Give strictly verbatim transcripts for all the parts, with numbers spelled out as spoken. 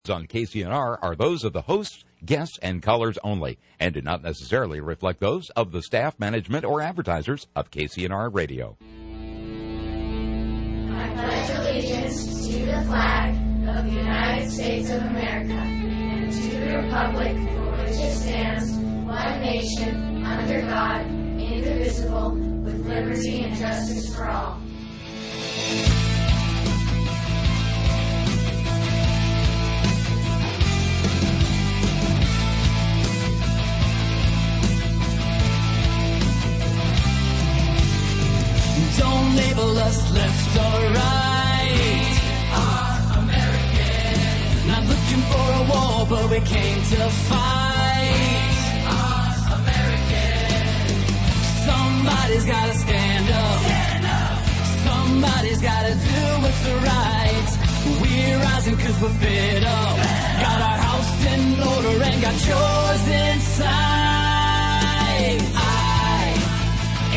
on K C N R are those of the hosts, guests, and callers only, and do not necessarily reflect those of the staff, management, or advertisers of K C N R Radio. I pledge allegiance to the flag of the United States of America and to the republic for which it stands, one nation, under God, indivisible, with liberty and justice for all. Don't label us left or right. Are American. Not looking for a war, but we came to fight. Are American. Somebody's gotta stand up. Stand up. Somebody's gotta do what's right. We're rising cause we're fed up. Fed got our house in order and got yours inside. I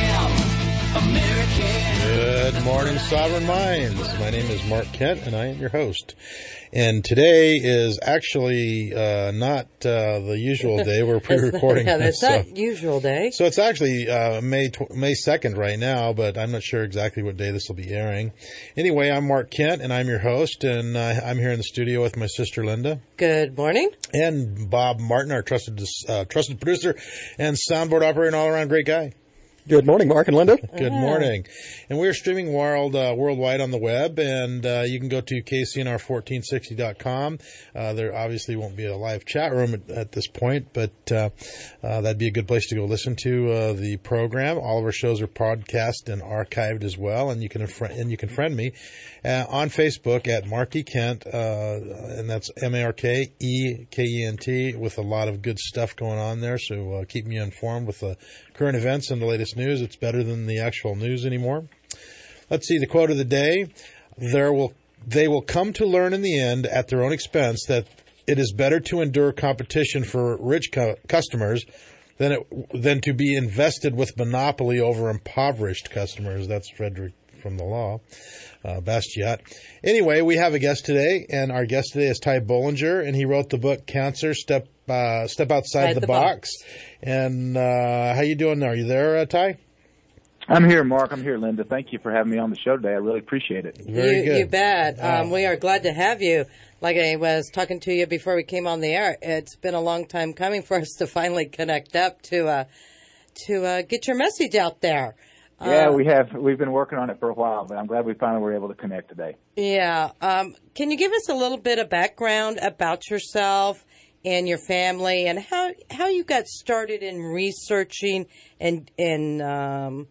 am American. Good morning, Sovereign Minds. My name is Mark Kent, and I am your host. And today is actually uh, not uh, the usual day. We're pre-recording yeah, this. It's not so. usual day. So it's actually uh, May tw- May second right now, but I'm not sure exactly what day this will be airing. Anyway, I'm Mark Kent, and I'm your host, and uh, I'm here in the studio with my sister Linda. Good morning. And Bob Martin, our trusted uh, trusted producer and soundboard operator and all-around great guy. Good morning, Mark and Linda. Good morning. And we're streaming world, uh, worldwide on the web, and uh, you can go to K C N R fourteen sixty dot com. Uh, there obviously won't be a live chat room at, at this point, but uh, uh, that'd be a good place to go listen to uh, the program. All of our shows are podcast and archived as well, and you can and you can friend me uh, on Facebook at Marky Kent, uh, and that's M A R K E K E N T, with a lot of good stuff going on there, so uh, keep me informed with the current events and the latest news. It's better than the actual news anymore. Let's see the quote of the day. There will they will come to learn in the end at their own expense that it is better to endure competition for rich cu- customers than it, than to be invested with monopoly over impoverished customers. That's Frederick from the Law, uh, Bastiat. Anyway, we have a guest today, and our guest today is Ty Bollinger, and he wrote the book Cancer Step uh, Step Outside the, the box. box. And uh, how you doing there? Are you there, uh, Ty? I'm here, Mark. I'm here, Linda. Thank you for having me on the show today. I really appreciate it. Very you, good. You bet. Um, uh, we are glad to have you. Like I was talking to you before we came on the air, it's been a long time coming for us to finally connect up to uh, to uh, get your message out there. Yeah, uh, we have. We've been working on it for a while, but I'm glad we finally were able to connect today. Yeah. Um, can you give us a little bit of background about yourself and your family, and how how you got started in researching and and um,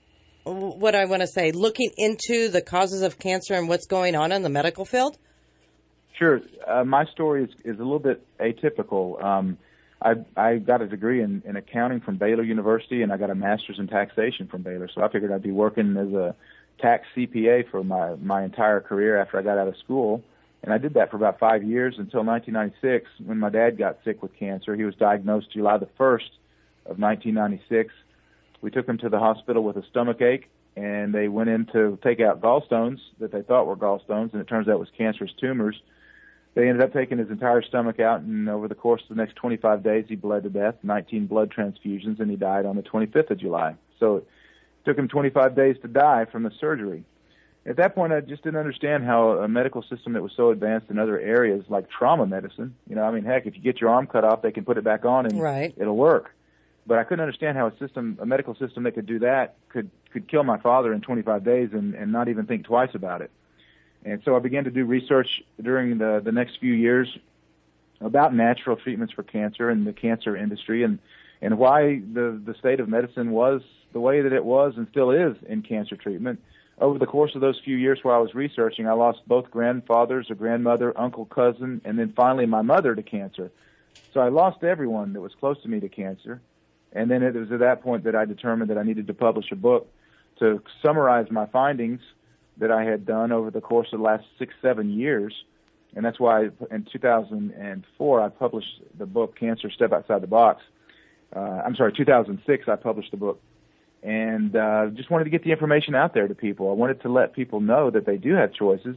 what I want to say, looking into the causes of cancer and what's going on in the medical field? Sure. Uh, my story is, is a little bit atypical. Um, I, I got a degree in, in accounting from Baylor University, and I got a master's in taxation from Baylor. So I figured I'd be working as a tax C P A for my, my entire career after I got out of school. And I did that for about five years until nineteen ninety-six, when my dad got sick with cancer. He was diagnosed July the first of nineteen ninety-six. We took him to the hospital with a stomach ache, and they went in to take out gallstones that they thought were gallstones, and it turns out it was cancerous tumors. They ended up taking his entire stomach out, and over the course of the next twenty-five days, he bled to death, nineteen blood transfusions, and he died on the twenty-fifth of July. So it took him twenty-five days to die from the surgery. At that point, I just didn't understand how a medical system that was so advanced in other areas like trauma medicine, you know, I mean, heck, if you get your arm cut off, they can put it back on and right. it'll work. But I couldn't understand how a system, a medical system that could do that could, could kill my father in twenty-five days and, and not even think twice about it. And so I began to do research during the, the next few years about natural treatments for cancer and the cancer industry, and, and why the, the state of medicine was the way that it was and still is in cancer treatment. Over the course of those few years while I was researching, I lost both grandfathers, a grandmother, uncle, cousin, and then finally my mother to cancer. So I lost everyone that was close to me to cancer. And then it was at that point that I determined that I needed to publish a book to summarize my findings that I had done over the course of the last six, seven years. And that's why in two thousand four I published the book Cancer Step Outside the Box. Uh, I'm sorry, two thousand six I published the book. And uh, just wanted to get the information out there to people. I wanted to let people know that they do have choices,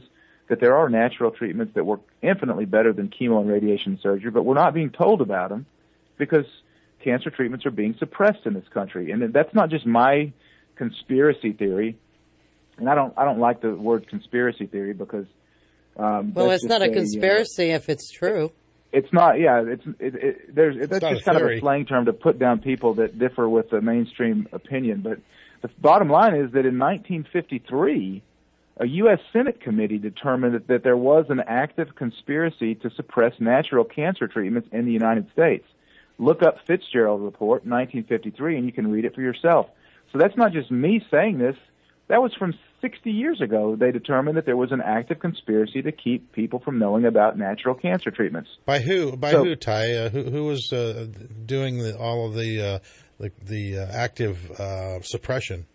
that there are natural treatments that work infinitely better than chemo and radiation surgery, but we're not being told about them because cancer treatments are being suppressed in this country. And that's not just my conspiracy theory. And I don't I don't like the word conspiracy theory because um, well, it's not a say, conspiracy you know, if it's true. It's not. Yeah, it's it, it, there's it's that's just kind theory. of a slang term to put down people that differ with the mainstream opinion. But the bottom line is that in nineteen fifty-three, a U S Senate committee determined that, that there was an active conspiracy to suppress natural cancer treatments in the United States. Look up Fitzgerald Report, nineteen fifty-three, and you can read it for yourself. So that's not just me saying this. That was from sixty years ago. They determined that there was an active conspiracy to keep people from knowing about natural cancer treatments. By who? By so, who, Ty? Uh, who, who was uh, doing the, all of the uh, the, the uh, active uh, suppression?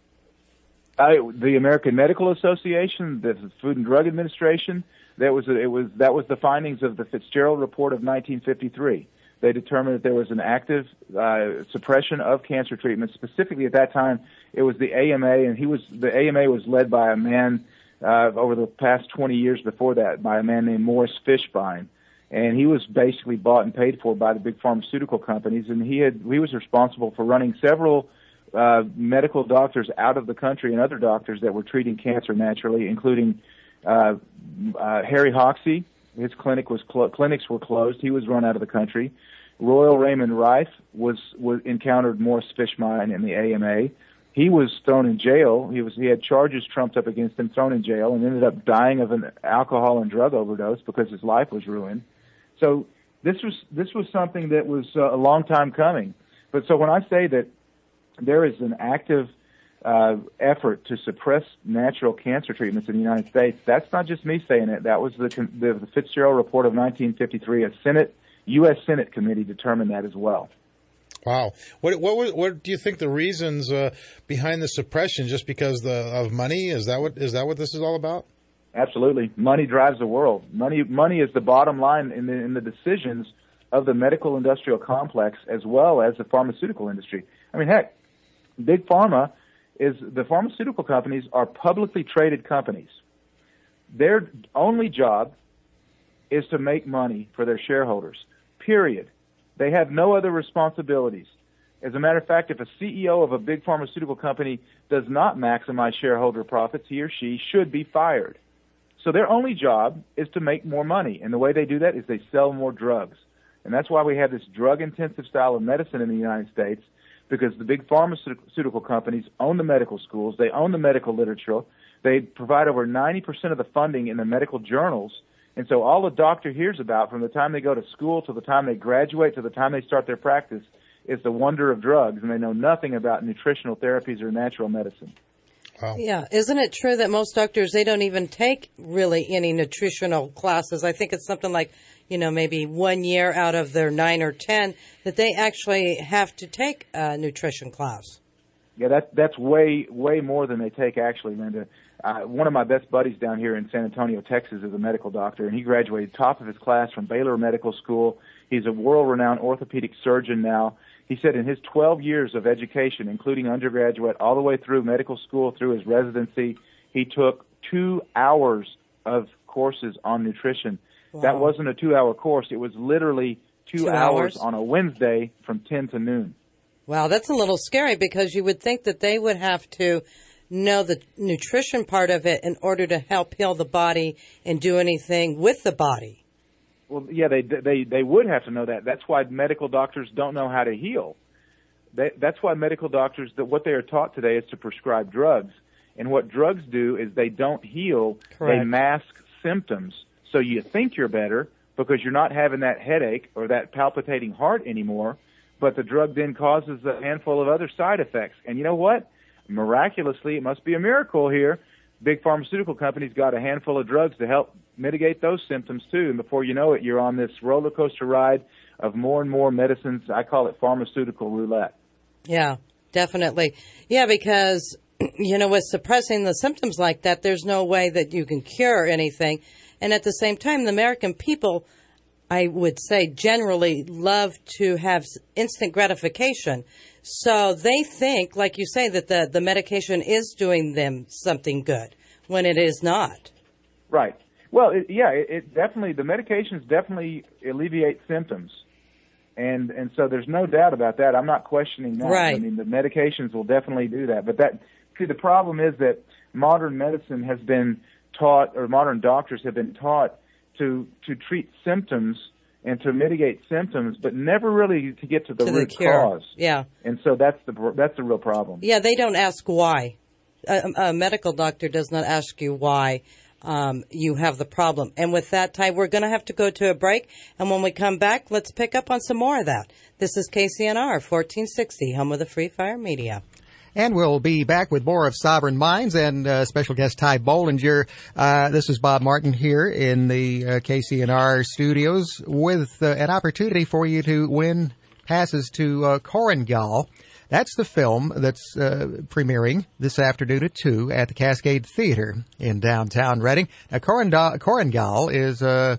I, the American Medical Association, the Food and Drug Administration. That was it. Was that was the findings of the Fitzgerald Report of nineteen fifty-three. They determined that there was an active uh, suppression of cancer treatment. Specifically, at that time, it was the A M A, and he was the A M A was led by a man uh, over the past twenty years before that by a man named Morris Fishbein, and he was basically bought and paid for by the big pharmaceutical companies, and he had he was responsible for running several uh, medical doctors out of the country and other doctors that were treating cancer naturally, including uh, uh, Harry Hoxsey. His clinic was clo- clinics were closed. He was run out of the country. Royal Raymond Rife was, was encountered Morris Fishbein in the A M A. He was thrown in jail. He was he had charges trumped up against him, thrown in jail, and ended up dying of an alcohol and drug overdose because his life was ruined. So this was this was something that was uh, a long time coming. But so when I say that there is an active uh, effort to suppress natural cancer treatments in the United States, that's not just me saying it. That was the the, the Fitzgerald Report of nineteen fifty-three. A Senate U S Senate committee determined that as well. Wow. What what what do you think the reasons uh, behind the suppression? Just because the, of money? Is that what is that what this is all about? Absolutely. Money drives the world. Money money is the bottom line in the in the decisions of the medical industrial complex as well as the pharmaceutical industry. I mean, heck, Big Pharma is the pharmaceutical companies are publicly traded companies. Their only job is to make money for their shareholders. Period. They have no other responsibilities. As a matter of fact, if a C E O of a big pharmaceutical company does not maximize shareholder profits, he or she should be fired. So their only job is to make more money, and the way they do that is they sell more drugs. And that's why we have this drug-intensive style of medicine in the United States, because the big pharmaceutical companies own the medical schools, they own the medical literature, they provide over ninety percent of the funding in the medical journals. And so all a doctor hears about from the time they go to school to the time they graduate to the time they start their practice is the wonder of drugs, and they know nothing about nutritional therapies or natural medicine. Wow. Yeah. Isn't it true that most doctors, they don't even take really any nutritional classes? I think it's something like, you know, maybe one year out of their nine or ten that they actually have to take a nutrition class. Yeah, that, that's way, way more than they take actually, Linda. Uh, one of my best buddies down here in San Antonio, Texas, is a medical doctor, and he graduated top of his class from Baylor Medical School. He's a world-renowned orthopedic surgeon now. He said in his twelve years of education, including undergraduate, all the way through medical school, through his residency, he took two hours of courses on nutrition. Wow. That wasn't a two-hour course. It was literally two, two hours hours on a Wednesday from ten to noon. Wow, that's a little scary because you would think that they would have to know the nutrition part of it in order to help heal the body and do anything with the body. Well, yeah, they they they would have to know that. That's why medical doctors don't know how to heal. They, that's why medical doctors, that what they are taught today is to prescribe drugs. And what drugs do is they don't heal. Correct. They mask symptoms. So you think you're better because you're not having that headache or that palpitating heart anymore, but the drug then causes a handful of other side effects. And you know what? Miraculously, it must be a miracle here, big pharmaceutical companies got a handful of drugs to help mitigate those symptoms too. And before you know it, you're on this roller coaster ride of more and more medicines. I call it pharmaceutical roulette. Yeah, definitely. Yeah, because, you know, with suppressing the symptoms like that, there's no way that you can cure anything. And at the same time, the American people, I would say, generally love to have instant gratification. So they think, like you say, that the, the medication is doing them something good when it is not. Right. Well, it, yeah, it, it definitely, the medications definitely alleviate symptoms. And and so there's no doubt about that. I'm not questioning that. Right. I mean, the medications will definitely do that. But that, see, the problem is that modern medicine has been taught, or modern doctors have been taught to to treat symptoms and to mitigate symptoms, but never really to get to the To root the cure. cause. Yeah. And so that's the that's the real problem. Yeah, they don't ask why. A, a medical doctor does not ask you why um, you have the problem. And with that, Ty, we're going to have to go to a break. And when we come back, let's pick up on some more of that. This is K C N R fourteen sixty, home of the Free Fire Media. And we'll be back with more of Sovereign Minds and uh, special guest Ty Bollinger. Uh, this is Bob Martin here in the uh, K C N R studios with uh, an opportunity for you to win passes to uh, Korengal. That's the film that's uh, premiering this afternoon at two at the Cascade Theater in downtown Reading. Now, Korengal, Korengal is uh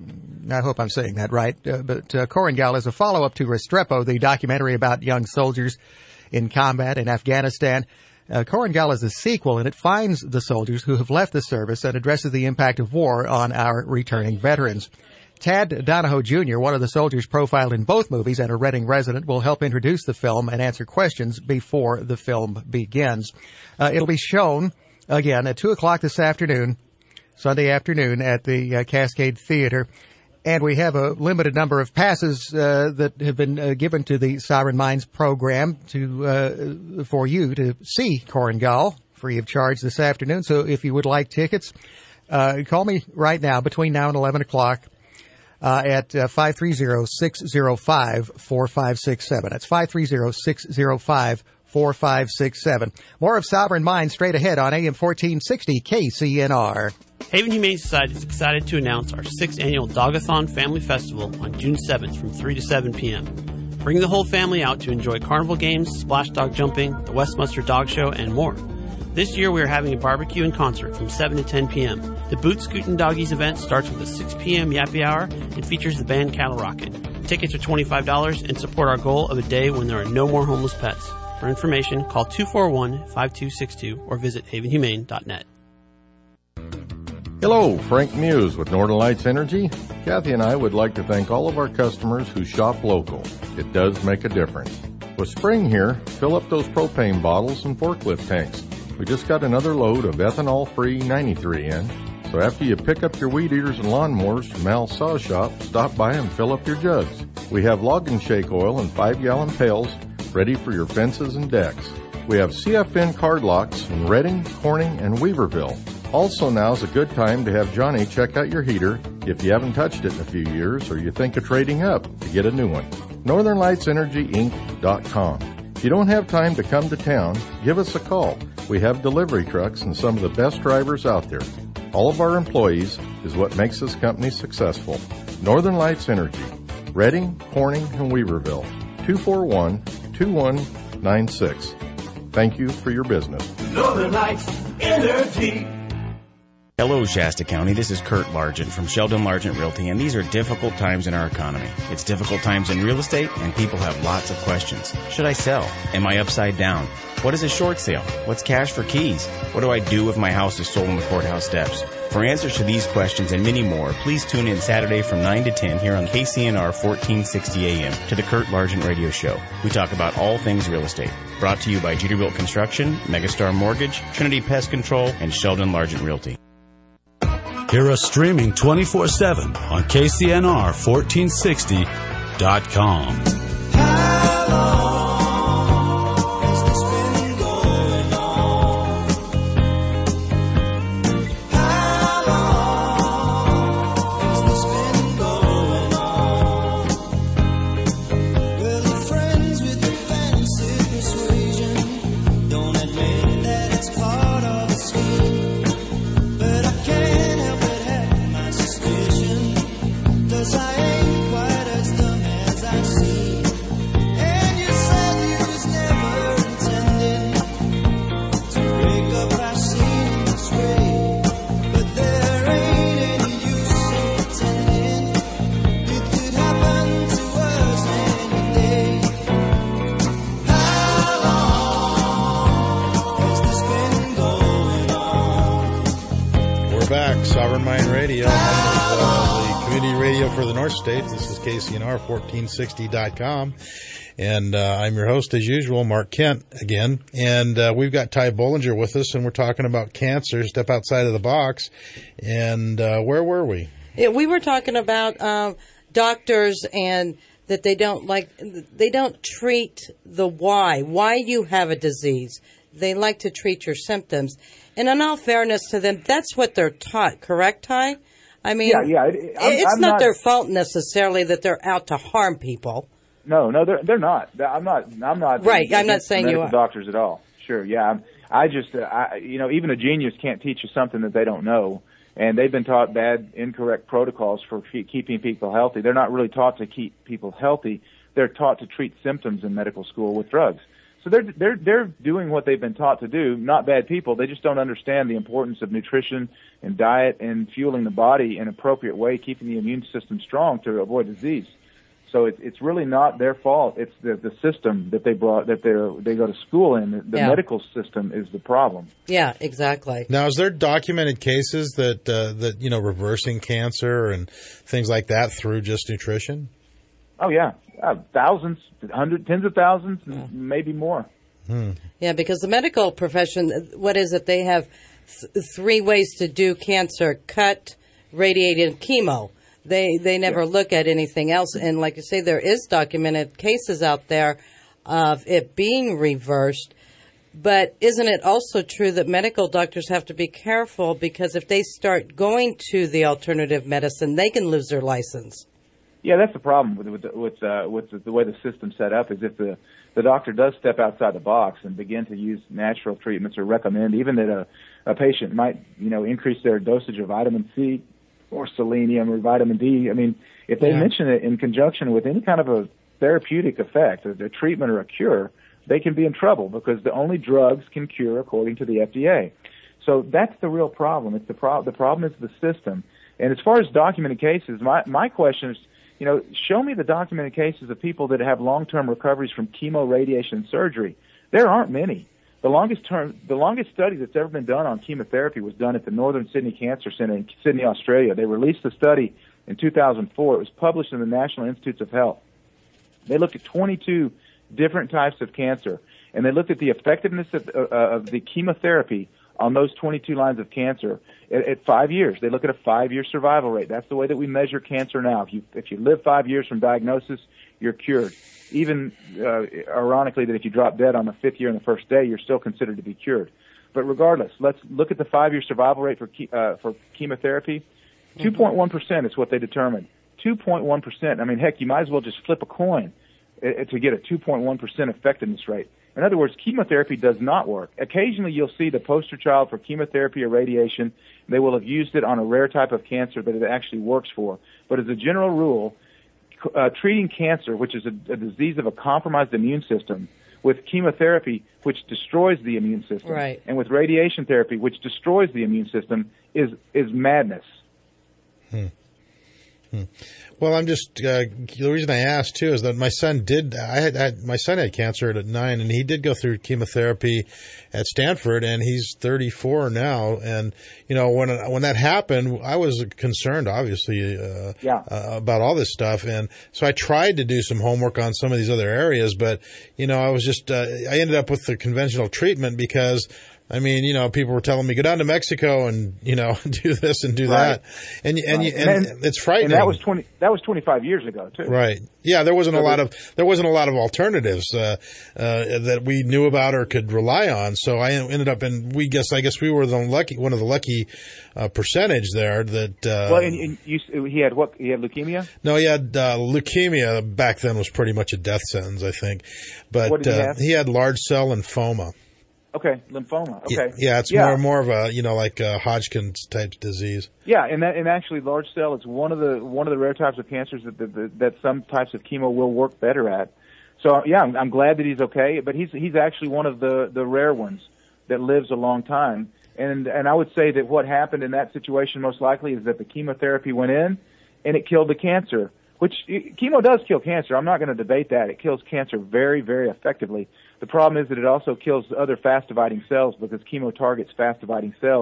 I hope I'm saying that right, uh, but uh, Korengal is a follow-up to Restrepo, the documentary about young soldiers in combat in Afghanistan. Uh, Korengal is a sequel, and it finds the soldiers who have left the service and addresses the impact of war on our returning veterans. Tad Donahoe Junior, one of the soldiers profiled in both movies and a Reading resident, will help introduce the film and answer questions before the film begins. Uh, it'll be shown, again, at two o'clock this afternoon, Sunday afternoon, at the uh, Cascade Theater. And we have a limited number of passes uh, that have been uh, given to the Sovereign Minds program to uh, for you to see Korengal free of charge this afternoon. So if you would like tickets, uh, call me right now between now and eleven o'clock uh, at uh, five three zero, six zero five, four five six seven. That's five three zero, six zero five, four five six seven. More of Sovereign Minds straight ahead on A M fourteen sixty K C N R. Haven Humane Society is excited to announce our sixth annual Dogathon Family Festival on June seventh from three to seven p.m. Bring the whole family out to enjoy carnival games, splash dog jumping, the Westminster Dog Show, and more. This year we are having a barbecue and concert from seven to ten p.m. The Boot Scootin' Doggies event starts with a six p.m. Yappy Hour and features the band Cattle Rocket. Tickets are twenty-five dollars and support our goal of a day when there are no more homeless pets. For information, call two four one, five two six two or visit haven humane dot net. Hello, Frank Muse with Northern Lights Energy. Kathy and I would like to thank all of our customers who shop local. It does make a difference. With spring here, fill up those propane bottles and forklift tanks. We just got another load of ethanol-free ninety-three in, so after you pick up your weed eaters and lawnmowers from Al's Saw Shop, stop by and fill up your jugs. We have log and shake oil in five-gallon pails ready for your fences and decks. We have C F N card locks in Reading, Corning, and Weaverville. Also, now's a good time to have Johnny check out your heater if you haven't touched it in a few years or you think of trading up to get a new one. Northern Lights Energy Inc dot com. If you don't have time to come to town, give us a call. We have delivery trucks and some of the best drivers out there. All of our employees is what makes this company successful. Northern Lights Energy, Reading, Corning, and Weaverville, two four one, two one nine six. Thank you for your business. Northern Lights Energy. Hello, Shasta County. This is Kurt Largent from Sheldon Largent Realty, and these are difficult times in our economy. It's difficult times in real estate, and people have lots of questions. Should I sell? Am I upside down? What is a short sale? What's cash for keys? What do I do if my house is sold on the courthouse steps? For answers to these questions and many more, please tune in Saturday from nine to ten here on K C N R fourteen sixty A M to the Kurt Largent Radio Show. We talk about all things real estate. Brought to you by Jeterbilt Construction, Megastar Mortgage, Trinity Pest Control, and Sheldon Largent Realty. Hear us streaming twenty-four seven on K C N R fourteen sixty dot com. Sovereign Mind Radio, for the North States. This is K C N R fourteen sixty dot com. And uh, I'm your host, as usual, Mark Kent again. And uh, we've got Ty Bollinger with us, and we're talking about cancer, step outside of the box. And uh, where were we? Yeah, we were talking about um, doctors and that they don't like they don't treat the why, why you have a disease. They like to treat your symptoms. And in all fairness to them, that's what they're taught, correct, Ty? I mean, yeah, yeah. It, I'm, it's I'm not, not their fault necessarily that they're out to harm people. No, no, they're they're not. I'm not. I'm not. Right. I'm not saying you medical are. doctors at all. Sure. Yeah. I'm, I just, uh, I, you know, even a genius can't teach you something that they don't know. And they've been taught bad, incorrect protocols for fe- keeping people healthy. They're not really taught to keep people healthy. They're taught to treat symptoms in medical school with drugs. So they're they're they're doing what they've been taught to do. Not bad people. They just don't understand the importance of nutrition and diet and fueling the body in an appropriate way, keeping the immune system strong to avoid disease. So it's it's really not their fault. It's the the system that they brought that they they go to school in. The Yeah. medical system is the problem. Yeah, exactly. Now, is there documented cases that uh, that you know reversing cancer and things like that through just nutrition? Oh yeah, uh, thousands, hundreds, tens of thousands, maybe more. Hmm. Yeah, because the medical profession, what is it? They have th- three ways to do cancer: cut, radiate, and chemo. They they never look at anything else. And like you say, there is documented cases out there of it being reversed. But isn't it also true that medical doctors have to be careful because if they start going to the alternative medicine, they can lose their license? Yeah, that's the problem with with with, uh, with the, the way the system's set up. Is if the the doctor does step outside the box and begin to use natural treatments or recommend even that a a patient might you know increase their dosage of vitamin C or selenium or vitamin D. I mean, if they Yeah. mention it in conjunction with any kind of a therapeutic effect, a, a treatment or a cure, they can be in trouble because the only drugs can cure according to the F D A. So that's the real problem. It's the pro- the problem is the system. And as far as documented cases, my my question is, you know, show me the documented cases of people that have long-term recoveries from chemo, radiation, and surgery. There aren't many. The longest term, the longest study that's ever been done on chemotherapy was done at the Northern Sydney Cancer Center in Sydney, Australia. They released the study in two thousand four. It was published in the National Institutes of Health. They looked at twenty-two different types of cancer, and they looked at the effectiveness of, uh, of the chemotherapy on those twenty-two lines of cancer at, at five years. They look at a five-year survival rate. That's the way that we measure cancer now. If you if you live five years from diagnosis, you're cured. Even uh, ironically, that if you drop dead on the fifth year and the first day, you're still considered to be cured. But regardless, let's look at the five-year survival rate for ke- uh, for chemotherapy. two point one percent is what they determined. two point one percent. I mean, heck, you might as well just flip a coin uh, to get a two point one percent effectiveness rate. In other words, chemotherapy does not work. Occasionally, you'll see the poster child for chemotherapy or radiation. They will have used it on a rare type of cancer that it actually works for. But as a general rule, Uh, treating cancer, which is a, a disease of a compromised immune system, with chemotherapy, which destroys the immune system, Right. and with radiation therapy, which destroys the immune system, is is madness. Hmm. Hmm. Well, I'm just uh, the reason I asked too is that my son did. I had, I had my son had cancer at nine, and he did go through chemotherapy at Stanford, and he's thirty-four now. And you know, when when that happened, I was concerned, obviously, uh, Yeah. uh, about all this stuff, and so I tried to do some homework on some of these other areas. But you know, I was just uh, I ended up with the conventional treatment because. I mean, you know, people were telling me go down to Mexico and you know do this and do Right. that, and and, Right. you, and, And- it's frightening. And that was twenty. That was twenty-five years ago too. Right. Yeah, there wasn't So a lot the- of there wasn't a lot of alternatives uh, uh, that we knew about or could rely on. So I ended up in we guess I guess we were the lucky one of the lucky uh, percentage there that. Uh, Well, and, and you, he had what? He had leukemia. no, he had uh, leukemia back then was pretty much a death sentence, I think. But What did he uh, have? he had large cell lymphoma. Okay, lymphoma. Okay. Yeah, yeah it's Yeah. more more of a you know like a Hodgkin's type disease. Yeah, and that, and actually, large cell is one of the one of the rare types of cancers that that, that some types of chemo will work better at. So yeah, I'm, I'm glad that he's okay, but he's he's actually one of the the rare ones that lives a long time. And and I would say that what happened in that situation most likely is that the chemotherapy went in, and it killed the cancer. Which chemo does kill cancer. I'm not going to debate that. It kills cancer very, very effectively. The problem is that it also kills other fast-dividing cells because chemo targets fast-dividing cells.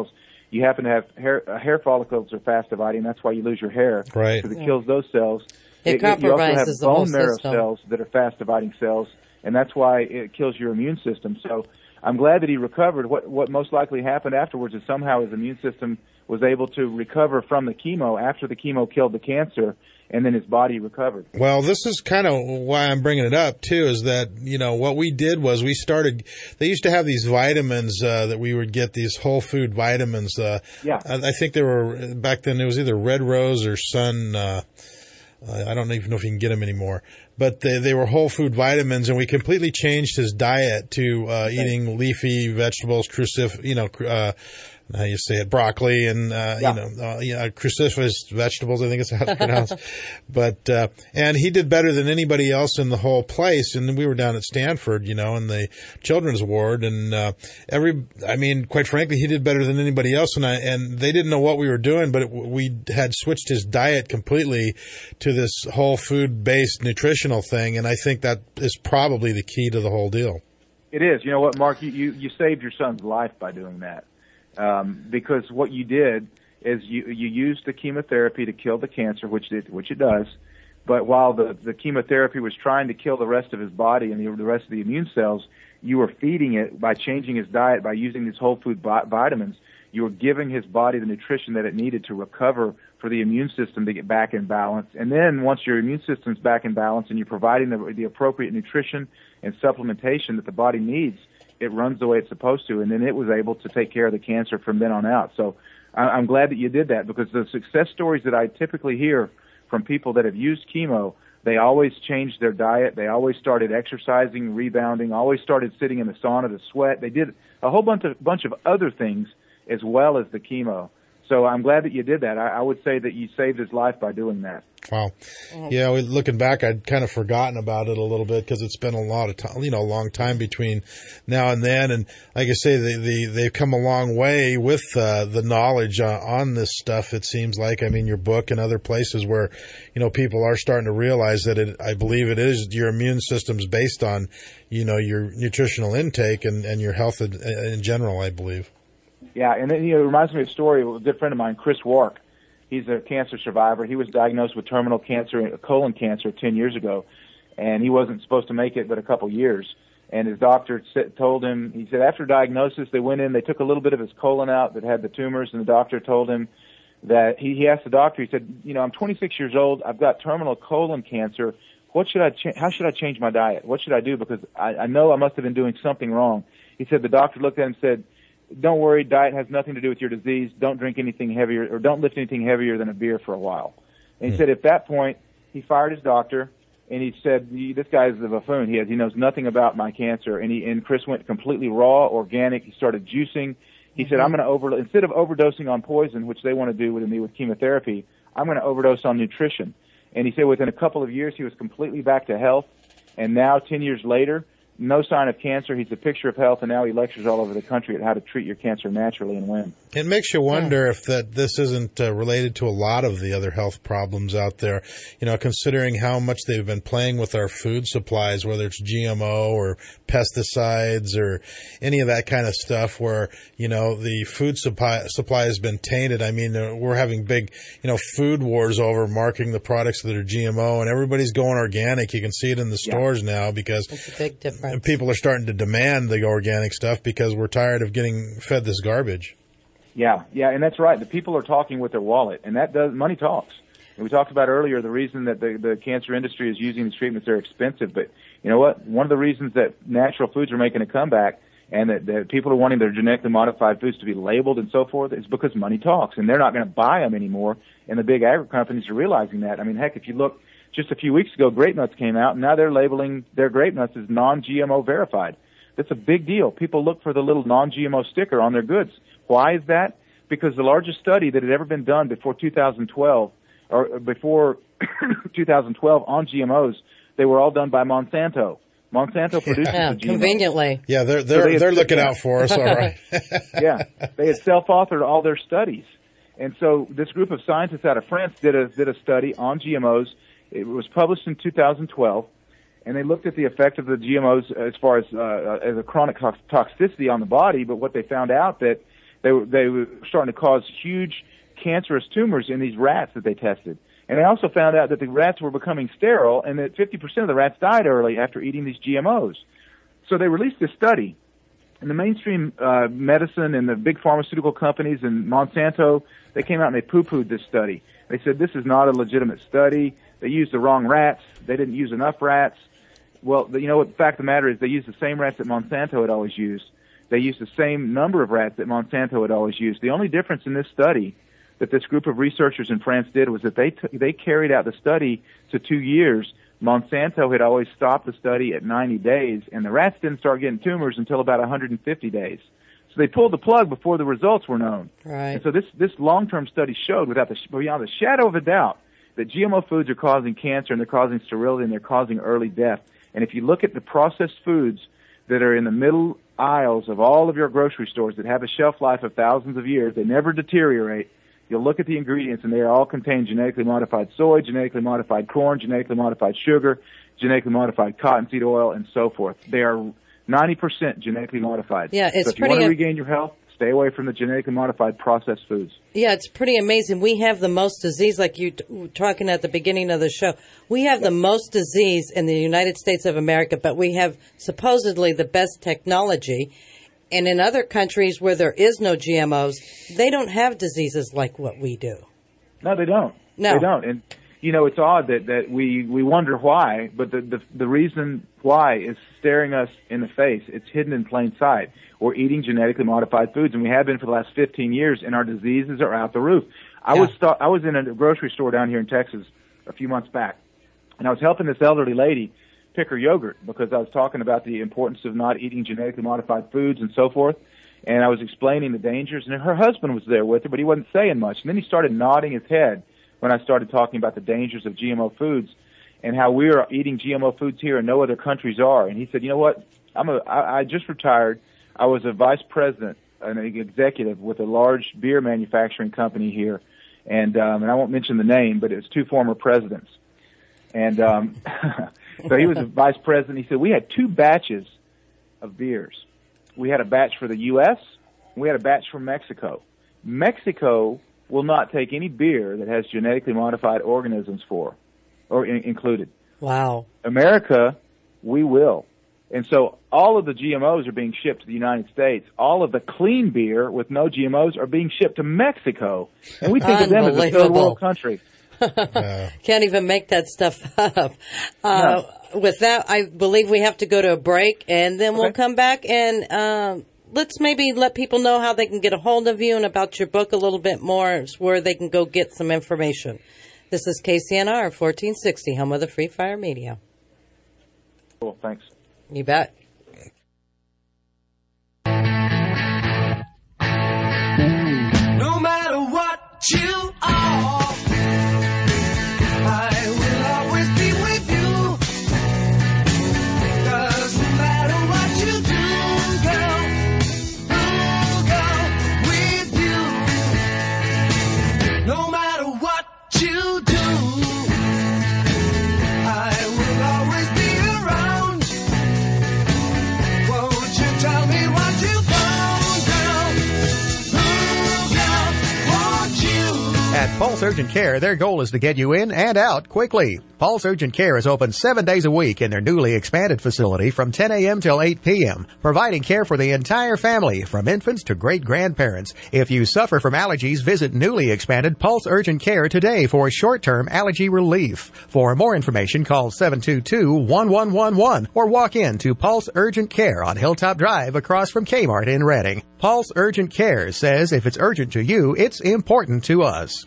you happen to have hair, uh, hair follicles are fast dividing. That's why you lose your hair. Right. Because it Yeah. kills those cells. It, It, it, you also have compromises the whole bone marrow system. cells that are fast dividing cells, and that's why it kills your immune system. So I'm glad that he recovered. What what most likely happened afterwards is somehow his immune system was able to recover from the chemo after the chemo killed the cancer, and then his body recovered. Well, this is kind of why I'm bringing it up too. Is that you know what we did was we started. They used to have these vitamins uh, that we would get, these whole food vitamins. Uh, Yeah. I, I think they were back then. It was either Red Rose or Sun. Uh, I don't even know if you can get them anymore. But they, they were whole food vitamins, and we completely changed his diet to uh, eating leafy vegetables, crucif, you know, cru- uh, how you say it, broccoli, and uh, Yeah. you know, uh, you know, cruciferous vegetables. I think is how it's pronounced. But uh, and he did better than anybody else in the whole place. And we were down at Stanford, you know, in the children's ward, and uh, every, I mean, quite frankly, he did better than anybody else. And I and they didn't know what we were doing, but it, we had switched his diet completely to this whole food based nutritional thing. And I think that is probably the key to the whole deal. It is. You know what, Mark? You, you, you saved your son's life by doing that. Um, because what you did is you, you used the chemotherapy to kill the cancer, which it, which it does. But while the, the chemotherapy was trying to kill the rest of his body and the, the rest of the immune cells, you were feeding it by changing his diet, by using these whole food vi- vitamins. You were giving his body the nutrition that it needed to recover for the immune system to get back in balance. And then once your immune system's back in balance and you're providing the, the appropriate nutrition and supplementation that the body needs, it runs the way it's supposed to, and then it was able to take care of the cancer from then on out. So I, I'm glad that you did that, because the success stories that I typically hear from people that have used chemo, they always changed their diet. They always started exercising, rebounding, always started sitting in the sauna to sweat. They did a whole bunch of, bunch of other things as well as the chemo. So I'm glad that you did that. I, I would say that you saved his life by doing that. Wow. Yeah, we, looking back, I'd kind of forgotten about it a little bit because it's been a lot of time, you know, a long time between now and then. And like I say, they, they, they've come a long way with uh, the knowledge uh, on this stuff, it seems like. I mean, your book and other places where, you know, people are starting to realize that it, I believe it is your immune system's based on, you know, your nutritional intake and, and your health in, in general, I believe. Yeah, and then, you know, it reminds me of a story of a good friend of mine, Chris Wark. He's a cancer survivor. He was diagnosed with terminal cancer, colon cancer, ten years ago, and he wasn't supposed to make it but a couple years. And his doctor told him, he said after diagnosis, they went in, they took a little bit of his colon out that had the tumors, and the doctor told him that he, he asked the doctor, he said, you know, I'm twenty-six years old, I've got terminal colon cancer. What should I cha- how should I change my diet? What should I do? Because I, I know I must have been doing something wrong. He said the doctor looked at him and said, don't worry, diet has nothing to do with your disease. Don't drink anything heavier, or don't lift anything heavier than a beer for a while. And he mm. said at that point, he fired his doctor, and he said, this guy's a buffoon. He has, he knows nothing about my cancer. And he, and Chris went completely raw, organic. He started juicing. He mm-hmm. said, I'm going to over, instead of overdosing on poison, which they want to do with me with chemotherapy, I'm going to overdose on nutrition. And he said within a couple of years, he was completely back to health. And now, ten years later, no sign of cancer. He's a picture of health, and now he lectures all over the country at how to treat your cancer naturally and when. It makes you wonder yeah. if that this isn't uh, related to a lot of the other health problems out there. You know, considering how much they've been playing with our food supplies, whether it's G M O or pesticides or any of that kind of stuff, where you know the food supply supply has been tainted. I mean, uh, we're having big, you know, food wars over marking the products that are G M O, and everybody's going organic. You can see it in the stores yeah. now because it's a big difference. And people are starting to demand the organic stuff because we're tired of getting fed this garbage. Yeah, yeah, and that's right. The people are talking with their wallet, and that does money talks. And we talked about earlier the reason that the, the cancer industry is using these treatments. They're expensive, but you know what? One of the reasons that natural foods are making a comeback and that, that people are wanting their genetically modified foods to be labeled and so forth is because money talks, and they're not going to buy them anymore. And the big agri companies are realizing that. I mean, heck, if you look. Just a few weeks ago, Grape Nuts came out, and now they're labeling their Grape Nuts as non-G M O verified. That's a big deal. People look for the little non-G M O sticker on their goods. Why is that? Because the largest study that had ever been done before two thousand twelve, or before two thousand twelve on G M Os, they were all done by Monsanto. Monsanto produces yeah, the G M Os. Conveniently. Yeah, they're they're so they they're looking out for us, all right. Yeah, they had self-authored all their studies, and so this group of scientists out of France did a did a study on G M Os. It was published in two thousand twelve, and they looked at the effect of the G M Os as far as uh, as a chronic tox- toxicity on the body. But what they found out that they were, they were starting to cause huge cancerous tumors in these rats that they tested. And they also found out that the rats were becoming sterile and that fifty percent of the rats died early after eating these G M Os. So they released this study. And the mainstream uh, medicine and the big pharmaceutical companies and Monsanto, they came out and they poo-pooed this study. They said this is not a legitimate study. They used the wrong rats. They didn't use enough rats. Well, you know what the fact of the matter is, they used the same rats that Monsanto had always used. They used the same number of rats that Monsanto had always used. The only difference in this study that this group of researchers in France did was that they t- they carried out the study to two years. Monsanto had always stopped the study at ninety days, and the rats didn't start getting tumors until about one hundred fifty days. So they pulled the plug before the results were known. Right. And so this, this long-term study showed, without the, beyond the shadow of a doubt, that G M O foods are causing cancer, and they're causing sterility, and they're causing early death. And if you look at the processed foods that are in the middle aisles of all of your grocery stores that have a shelf life of thousands of years, they never deteriorate. You'll look at the ingredients, and they all contain genetically modified soy, genetically modified corn, genetically modified sugar, genetically modified cottonseed oil, and so forth. They are ninety percent genetically modified. Yeah, it's so if you pretty want to am- regain your health, stay away from the genetically modified processed foods. Yeah, it's pretty amazing. We have the most disease, like you t- were talking at the beginning of the show. We have the most disease in the United States of America, but we have supposedly the best technology. And in other countries where there is no G M Os, they don't have diseases like what we do. No, they don't. No. They don't. And, you know, it's odd that, that we, we wonder why, but the, the, the reason why is staring us in the face. It's hidden in plain sight. We're eating genetically modified foods, and we have been for the last fifteen years, and our diseases are out the roof. I Yeah. was st- I was in a grocery store down here in Texas a few months back, and I was helping this elderly lady pick her yogurt because I was talking about the importance of not eating genetically modified foods and so forth. And I was explaining the dangers, and her husband was there with her, but he wasn't saying much. And then he started nodding his head when I started talking about the dangers of G M O foods and how we are eating G M O foods here and no other countries are. And he said, you know what, I'm a, I, I just retired. I was a vice president, an executive with a large beer manufacturing company here. And, um, and I won't mention the name, but it was two former presidents. And um, so he was a vice president. He said, we had two batches of beers. We had a batch for the U S, and we had a batch from Mexico. Mexico will not take any beer that has genetically modified organisms for, or in, included. Wow. America, we will. And so all of the G M Os are being shipped to the United States. All of the clean beer with no G M Os are being shipped to Mexico. And we think of them as a third world country. uh, Can't even make that stuff up. Uh, no. With that, I believe we have to go to a break, and then we'll okay. come back and uh, let's maybe let people know how they can get a hold of you and about your book a little bit more, where they can go get some information. This is K C N R fourteen sixty, home of the Free Fire Media. Cool, thanks. You bet. No matter what you are, I will always be with you. 'Cause no matter what you do, girl, I'll go with you. No matter what you do, I will always be around. Won't you tell me what you found, girl? Ooh, girl, won't you? At Pulse Urgent Care, their goal is to get you in and out quickly. Pulse Urgent Care is open seven days a week in their newly expanded facility from ten a.m. till eight p.m., providing care for the entire family, from infants to great-grandparents. If you suffer from allergies, visit newly expanded Pulse Urgent Care today for short-term allergy relief. For more information, call seven two two, one one one one or walk in to Pulse Urgent Care on Hilltop Drive across from Kmart in Reading. Pulse Urgent Care says if it's urgent to you, it's important to us.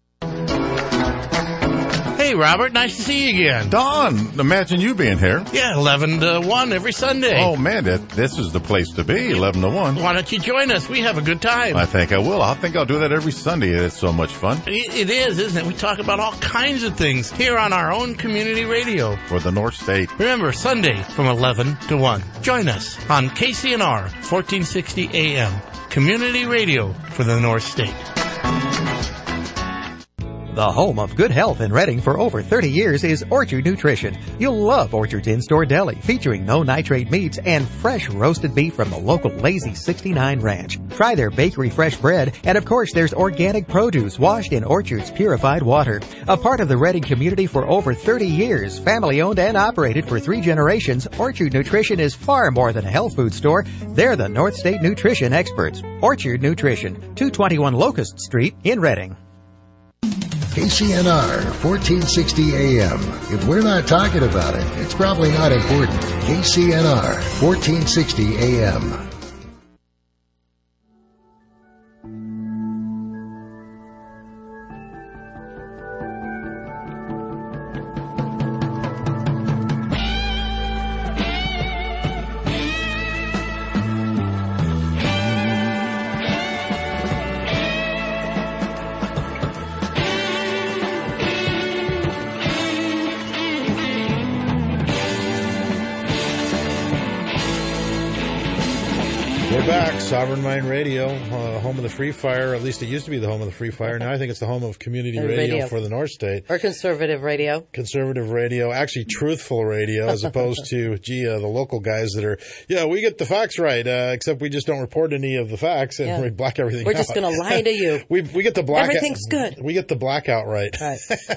Hey, Robert, nice to see you again. Don, imagine you being here. Yeah, eleven to one every Sunday. Oh, man, that, this is the place to be, eleven to one. Why don't you join us? We have a good time. I think I will. I think I'll do that every Sunday. It's so much fun. It, it is, isn't it? We talk about all kinds of things here on our own community radio. For the North State. Remember, Sunday from eleven to one. Join us on K C N R, fourteen sixty A M. Community radio for the North State. The home of good health in Reading for over thirty years is Orchard Nutrition. You'll love Orchard's in-store deli, featuring no nitrate meats and fresh roasted beef from the local Lazy sixty-nine Ranch. Try their bakery fresh bread, and of course there's organic produce washed in Orchard's purified water. A part of the Reading community for over thirty years, family-owned and operated for three generations, Orchard Nutrition is far more than a health food store. They're the North State Nutrition experts. Orchard Nutrition, two twenty-one Locust Street in Reading. K C N R, fourteen sixty A M. If we're not talking about it, it's probably not important. K C N R, fourteen sixty A M. We're back. Sovereign Mind Radio, uh, home of the Free Fire. At least it used to be the home of the Free Fire. Now I think it's the home of community radio, radio for the North State. Or conservative radio. Conservative radio. Actually, truthful radio, as opposed to, gee, uh, the local guys that are, yeah, we get the facts right, uh, except we just don't report any of the facts and Yeah. we black everything We're out. just going to lie to you. we we get the black. Everything's good. We get the blackout right. Right.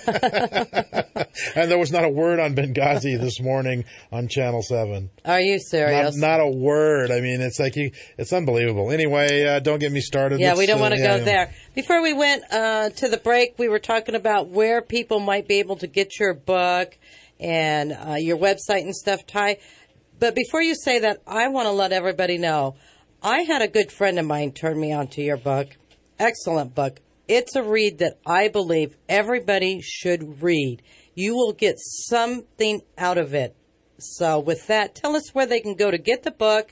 And there was not a word on Benghazi this morning on Channel seven. Are you serious? Not, not a word. I mean, it's like you, it's unbelievable. Anyway, uh, don't get me started. Yeah, Let's, we don't uh, want to yeah, go yeah. there. Before we went uh, to the break, we were talking about where people might be able to get your book and uh, your website and stuff, Ty. But before you say that, I want to let everybody know, I had a good friend of mine turn me on to your book. Excellent book. It's a read that I believe everybody should read. You will get something out of it. So with that, tell us where they can go to get the book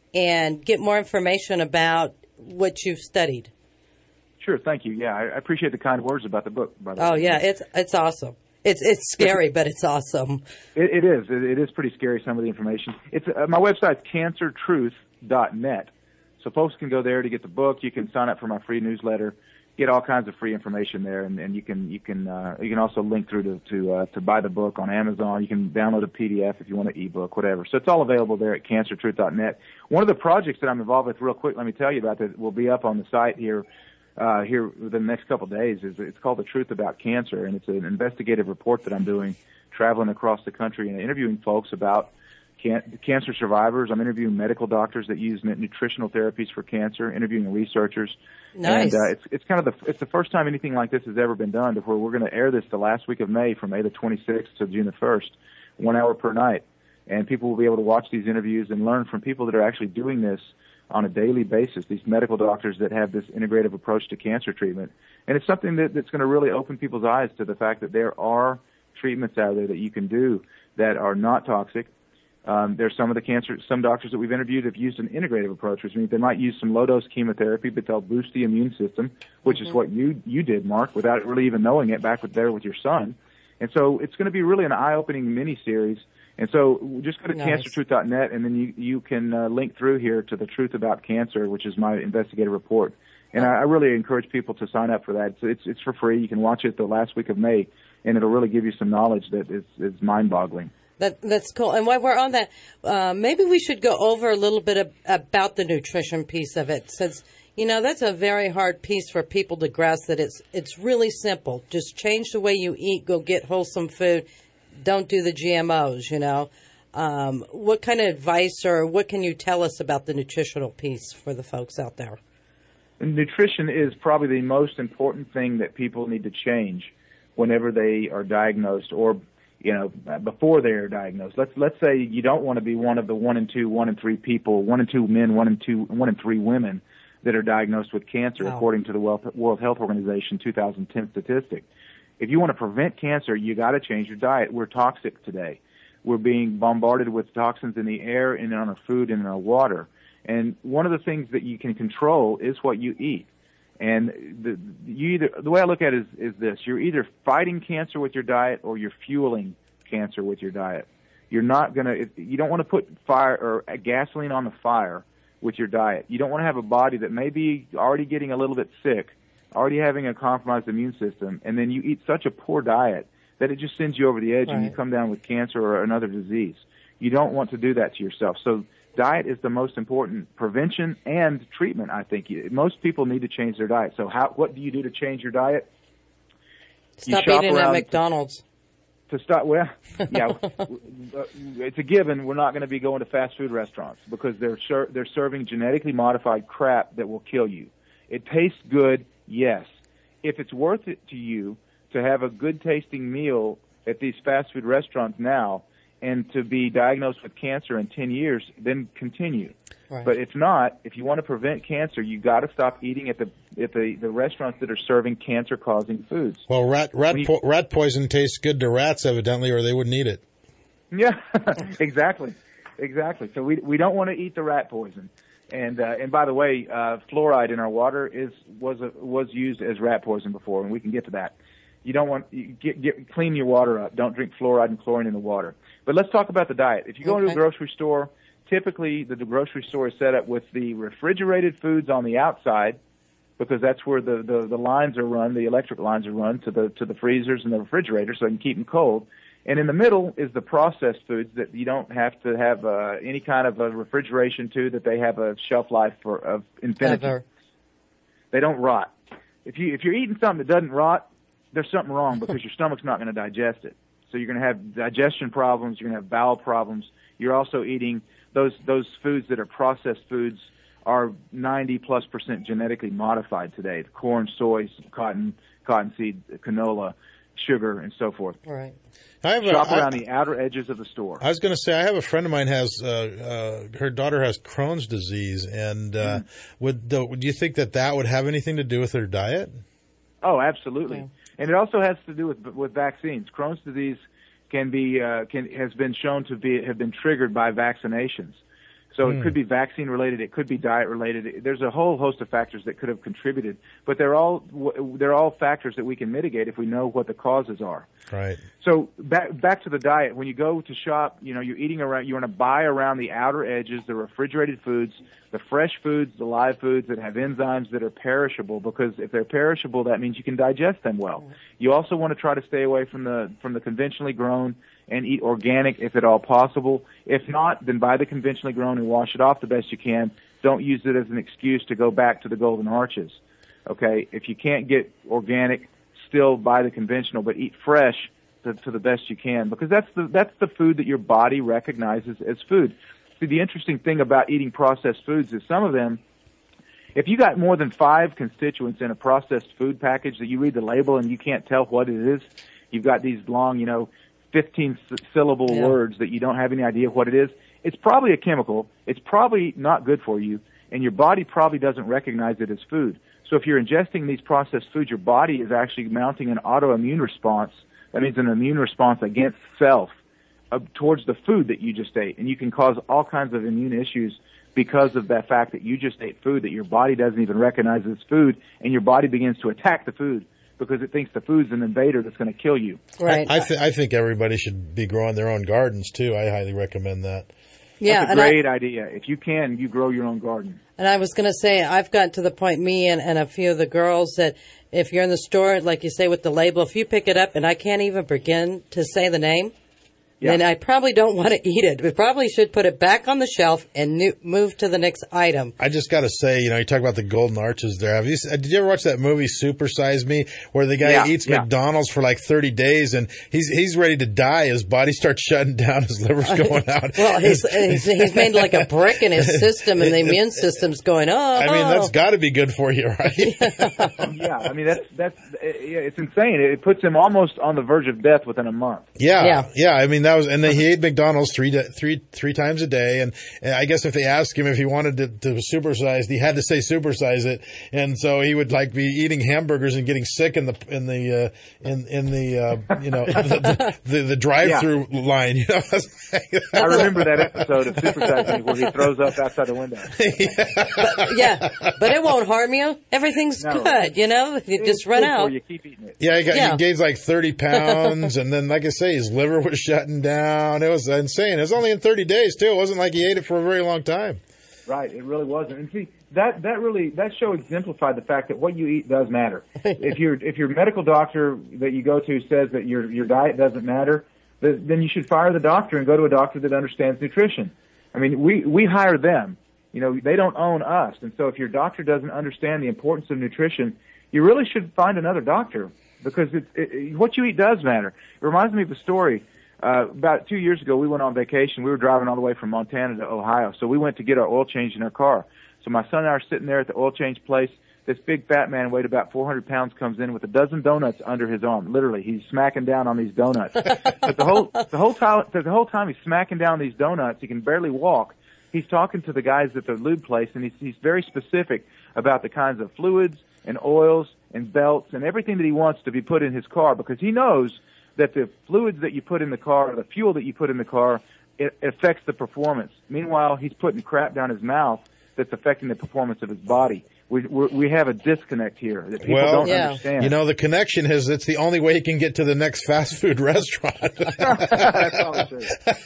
and get more information about what you've studied. Sure, thank you. Yeah, I I appreciate the kind words about the book, by the Oh way. yeah, it's it's awesome. It's it's scary, but it's awesome. It, it is. It, it is pretty scary, some of the information. It's uh, my website's cancer truth dot net. So folks can go there to get the book. You can sign up for my free newsletter, get all kinds of free information there, and, and you can you can uh, you can also link through to to, uh, to buy the book on Amazon. You can download a P D F if you want an ebook, whatever. So it's all available there at cancer truth dot net. One of the projects that I'm involved with, real quick, let me tell you about that, will be up on the site here uh, here within the next couple of days. Is it's called The Truth About Cancer, and it's an investigative report that I'm doing, traveling across the country and interviewing folks about Can- cancer survivors. I'm interviewing medical doctors that use nu- nutritional therapies for cancer, interviewing researchers. Nice. And uh, it's it's kind of the it's the first time anything like this has ever been done. To where we're going to air this the last week of May, from May the twenty-sixth to June the first, one hour per night, and people will be able to watch these interviews and learn from people that are actually doing this on a daily basis. These medical doctors that have this integrative approach to cancer treatment, and it's something that, that's going to really open people's eyes to the fact that there are treatments out there that you can do that are not toxic. Um, there's some of the cancer, some doctors that we've interviewed have used an integrative approach, which means they might use some low-dose chemotherapy, but they'll boost the immune system, which mm-hmm. is what you you did, Mark, without really even knowing it back with there with your son. And so it's going to be really an eye-opening mini-series. And so just go to Nice. cancer truth dot net, and then you, you can uh, link through here to The Truth About Cancer, which is my investigative report. And I, I really encourage people to sign up for that. It's, it's, it's for free. You can watch it the last week of May, and it'll really give you some knowledge that is, is mind-boggling. That that's cool. And while we're on that, uh, maybe we should go over a little bit of, about the nutrition piece of it, since you know that's a very hard piece for people to grasp. That it's it's really simple. Just change the way you eat. Go get wholesome food. Don't do the G M Os. You know, um, what kind of advice or what can you tell us about the nutritional piece for the folks out there? Nutrition is probably the most important thing that people need to change whenever they are diagnosed, or you know, before they're diagnosed. Let's let's say you don't want to be one of the one in two, one in three people, one in two men, one in two, one in three women that are diagnosed with cancer, Wow. according to the World Health Organization two thousand ten statistic. If you want to prevent cancer, you got to change your diet. We're toxic today. We're being bombarded with toxins in the air and in our food and in our water. And one of the things that you can control is what you eat. And the, you either, the way I look at it is, is this. You're either fighting cancer with your diet or you're fueling cancer with your diet. You're not going to, you don't want to put fire or gasoline on the fire with your diet. You don't want to have a body that may be already getting a little bit sick already having a compromised immune system, and then you eat such a poor diet that it just sends you over the edge, right. and you come down with cancer or another disease. You don't want to do that to yourself. So diet is the most important prevention and treatment, I think. Most people need to change their diet. So how? What do you do to change your diet? Stop eating at McDonald's. To start, well, yeah, it's a given. We're not going to be going to fast food restaurants because they're ser- they're serving genetically modified crap that will kill you. It tastes good, yes. If it's worth it to you to have a good tasting meal at these fast food restaurants now and to be diagnosed with cancer in ten years, then continue. Right. But if not, if you want to prevent cancer, you got to stop eating at the at the, the restaurants that are serving cancer-causing foods. Well, rat rat you, po- rat poison tastes good to rats, evidently, or they wouldn't eat it. Yeah, exactly, exactly. So we we don't want to eat the rat poison. And uh, and by the way, uh, fluoride in our water is was a, was used as rat poison before, and we can get to that. You don't want you get, get clean your water up. Don't drink fluoride and chlorine in the water. But let's talk about the diet. If you go okay. into a grocery store, typically the, the grocery store is set up with the refrigerated foods on the outside, because that's where the, the, the lines are run, the electric lines are run to the to the freezers and the refrigerators, so they can keep them cold. And in the middle is the processed foods that you don't have to have uh, any kind of a refrigeration to, that they have a shelf life for of infinity. Ever. They don't rot. If you if you're eating something that doesn't rot, there's something wrong, because your stomach's not going to digest it. So you're going to have digestion problems. You're going to have bowel problems. You're also eating those those foods that are processed foods are ninety plus percent genetically modified today. Corn, soy, cotton, cottonseed, canola, sugar, and so forth. Right. I have Shop a, around I, the outer edges of the store. I was going to say, I have a friend of mine has, uh, uh, her daughter has Crohn's disease, and uh, mm. would, the, would you think that that would have anything to do with her diet? Oh, absolutely. Yeah. And it also has to do with with vaccines. Crohn's disease can be uh, can has been shown to be have been triggered by vaccinations. So mm. it could be vaccine related, it could be diet related. There's a whole host of factors that could have contributed, but they're all they're all factors that we can mitigate if we know what the causes are. Right. So back back to the diet. When you go to shop, you know, you're eating around. You want to buy around the outer edges, the refrigerated foods, the fresh foods, the live foods that have enzymes that are perishable. Because if they're perishable, that means you can digest them well. Mm. You also want to try to stay away from the from the conventionally grown and eat organic if at all possible. If not, then buy the conventionally grown and wash it off the best you can. Don't use it as an excuse to go back to the Golden Arches. Okay? If you can't get organic, still buy the conventional, but eat fresh to, to the best you can, because that's the that's the food that your body recognizes as food. See, the interesting thing about eating processed foods is some of them, if you got more than five constituents in a processed food package that you read the label and you can't tell what it is, you've got these long, you know, fifteen syllable yeah. words that you don't have any idea what it is, it's probably a chemical, it's probably not good for you, and your body probably doesn't recognize it as food. So if you're ingesting these processed foods, your body is actually mounting an autoimmune response. That means an immune response against self uh, towards the food that you just ate. And you can cause all kinds of immune issues because of that fact that you just ate food that your body doesn't even recognize as food, and your body begins to attack the food because it thinks the food's an invader that's going to kill you. Right. I, I, th- I think everybody should be growing their own gardens, too. I highly recommend that. Yeah, That's a great I, idea. If you can, you grow your own garden. And I was going to say, I've gotten to the point, me and, and a few of the girls, that if you're in the store, like you say with the label, if you pick it up and I can't even begin to say the name, yeah. then I probably don't want to eat it. We probably should put it back on the shelf and new, move to the next item. I just got to say, you know, you talk about the Golden Arches there. Have you? Did you ever watch that movie Super Size Me, where the guy yeah, eats yeah. McDonald's for like thirty days and he's he's ready to die. His body starts shutting down. His liver's going out. Well, he's, he's he's made like a brick in his system, and the immune system's going, oh. I mean, that's got to be good for you, right? Yeah, I mean, that's that's it's insane. It puts him almost on the verge of death within a month. Yeah, yeah. yeah I mean, that was, and then he ate McDonald's three three three times a day, and, and I guess if they asked him if he wanted to, to supersize, he had to say supersize it, and so he would like be eating hamburgers and getting sick in the in the uh, in in the uh, you know the, the, the, the drive-through yeah. line. You know, I remember that episode of Supersize Me where he throws up outside the window. yeah. But, yeah, but it won't harm you. Everything's no. good. You know, you it's just run out. You keep eating it. Yeah, he, got, yeah. he gained like thirty pounds, and then like I say, his liver was shutting down. It was insane. It was only in thirty days too. It wasn't like he ate it for a very long time. Right, it really wasn't. And see, that that really that show exemplified the fact that what you eat does matter. if your if your medical doctor that you go to says that your your diet doesn't matter, then you should fire the doctor and go to a doctor that understands nutrition. I mean, we we hire them. You know, they don't own us. And so if your doctor doesn't understand the importance of nutrition, you really should find another doctor, because it, it, what you eat does matter. It reminds me of a story. Uh, about two years ago, we went on vacation. We were driving all the way from Montana to Ohio. So we went to get our oil change in our car. So my son and I are sitting there at the oil change place. This big fat man, weighed about four hundred pounds, comes in with a dozen donuts under his arm. Literally, he's smacking down on these donuts. But the whole, the whole time, the whole time he's smacking down these donuts, he can barely walk. He's talking to the guys at the lube place, and he's, he's very specific about the kinds of fluids and oils and belts and everything that he wants to be put in his car, because he knows that the fluids that you put in the car, the fuel that you put in the car, it affects the performance. Meanwhile, he's putting crap down his mouth that's affecting the performance of his body. We we're, we have a disconnect here that people well, don't yeah. understand. You know, the connection is it's the only way you can get to the next fast food restaurant. That's probably true.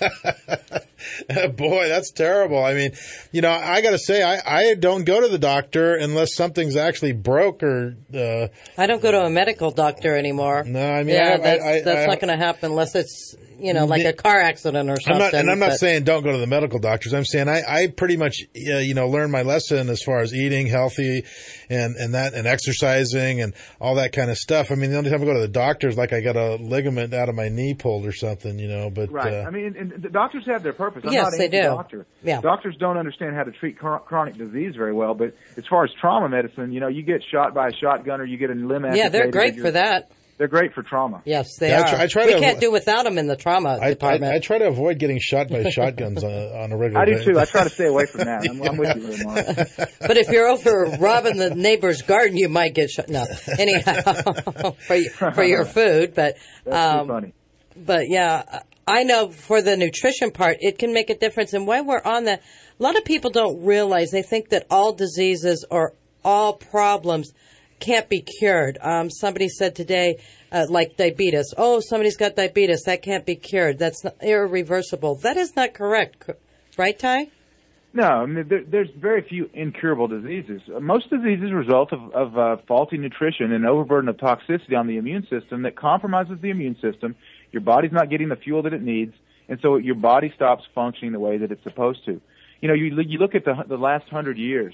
Boy, that's terrible. I mean, you know, I got to say, I, I don't go to the doctor unless something's actually broke or. Uh, I don't go to a medical doctor anymore. No, I mean, yeah, I, that's, I, I, that's I, not going to happen unless it's, you know, like a car accident or something. I'm not, and I'm not but, saying don't go to the medical doctors. I'm saying I, I pretty much, uh, you know, learned my lesson as far as eating healthy and, and that, and exercising and all that kind of stuff. I mean, the only time I go to the doctor is like I got a ligament out of my knee pulled or something, you know, but. Right. Uh, I mean, and the doctors have their purpose. I'm yes, not they do. Doctor. Yeah. Doctors don't understand how to treat chronic disease very well, but as far as trauma medicine, you know, you get shot by a shotgun or you get a limb amputated. Yeah, they're great for that. They're great for trauma. Yes, they yeah, are. I try, I try we to can't avo- do without them in the trauma I, department. I, I try to avoid getting shot by shotguns on, on a regular I do basis. too. I try to stay away from that. I'm, I'm with you, Mark. But if you're over robbing the neighbor's garden, you might get shot. No, anyhow, for your, for your food. But That's um, too funny. But yeah, I know for the nutrition part, it can make a difference. And while we're on that, a lot of people don't realize, they think that all diseases or all problems can't be cured. Um, somebody said today, uh, like diabetes, oh, somebody's got diabetes, that can't be cured. That's not, irreversible. That is not correct. Right, Ty? No, I mean, there, there's very few incurable diseases. Most diseases result of, of uh, faulty nutrition and overburden of toxicity on the immune system that compromises the immune system. Your body's not getting the fuel that it needs, and so your body stops functioning the way that it's supposed to. You know, you, you look at the, the last hundred years.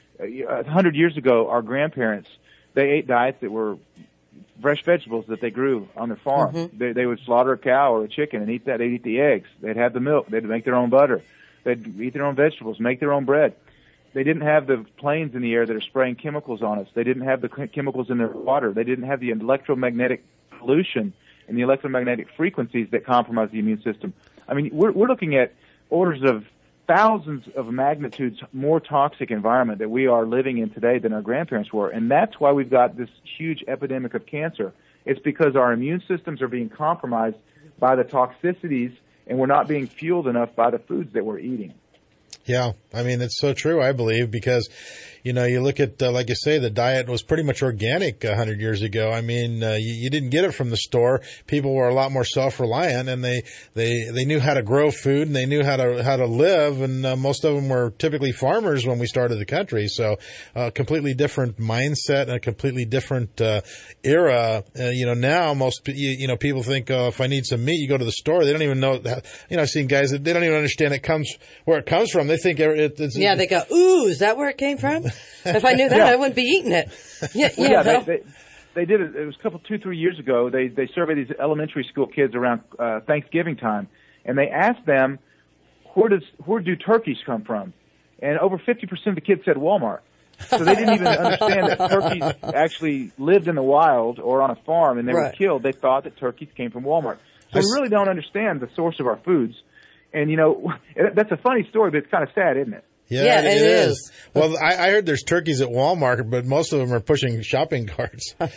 A hundred years ago, our grandparents, they ate diets that were fresh vegetables that they grew on their farm. Mm-hmm. They, they would slaughter a cow or a chicken and eat that. They'd eat the eggs. They'd have the milk. They'd make their own butter. They'd eat their own vegetables, make their own bread. They didn't have the planes in the air that are spraying chemicals on us. They didn't have the chemicals in their water. They didn't have the electromagnetic pollution and the electromagnetic frequencies that compromise the immune system. I mean, we're, we're looking at orders of thousands of magnitudes more toxic environment that we are living in today than our grandparents were. And that's why we've got this huge epidemic of cancer. It's because our immune systems are being compromised by the toxicities, and we're not being fueled enough by the foods that we're eating. Yeah, I mean, it's so true, I believe, because, you know, you look at, uh, like you say, the diet was pretty much organic a hundred years ago. I mean, uh, you, you didn't get it from the store. People were a lot more self-reliant, and they, they, they knew how to grow food, and they knew how to, how to live, and uh, most of them were typically farmers when we started the country. So, a uh, completely different mindset and a completely different, uh, era. Uh, you know, now most, you, you know, people think, oh, if I need some meat, you go to the store. They don't even know, that, you know, I've seen guys that they don't even understand it comes, where it comes from. They think it, it's. Yeah, they go, ooh, is that where it came from? If I knew that, yeah. I wouldn't be eating it. Yeah, well, yeah, yeah they, they, they did it. It was a couple, two, three years ago. They they surveyed these elementary school kids around uh, Thanksgiving time, and they asked them, where does where do turkeys come from? And over fifty percent of the kids said Walmart. So they didn't even understand that turkeys actually lived in the wild or on a farm, and they right. were killed. They thought that turkeys came from Walmart. So we really don't understand the source of our foods. And, you know, that's a funny story, but it's kind of sad, isn't it? Yeah, yeah it, it is. is. Well, I, I heard there's turkeys at Walmart, but most of them are pushing shopping carts. I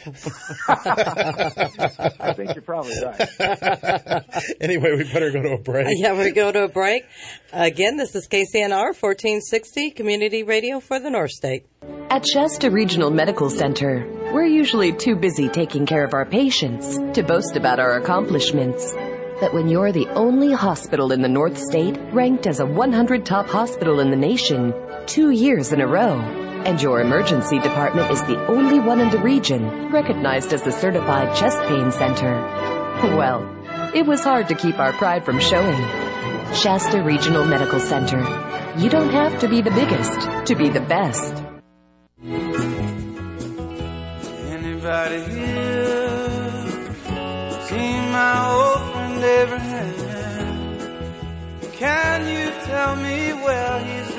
think you're probably right. Anyway, we better go to a break. Yeah, we go to a break. Again, this is K C N R fourteen sixty, Community Radio for the North State. At Shasta Regional Medical Center, we're usually too busy taking care of our patients to boast about our accomplishments. that when you're the only hospital in the North State ranked as a one hundred top hospital in the nation two years in a row, and your emergency department is the only one in the region recognized as the certified chest pain center, well, it was hard to keep our pride from showing. Shasta Regional Medical Center. You don't have to be the biggest to be the best. Anybody here seen my old friend Abraham? Can you tell me where he's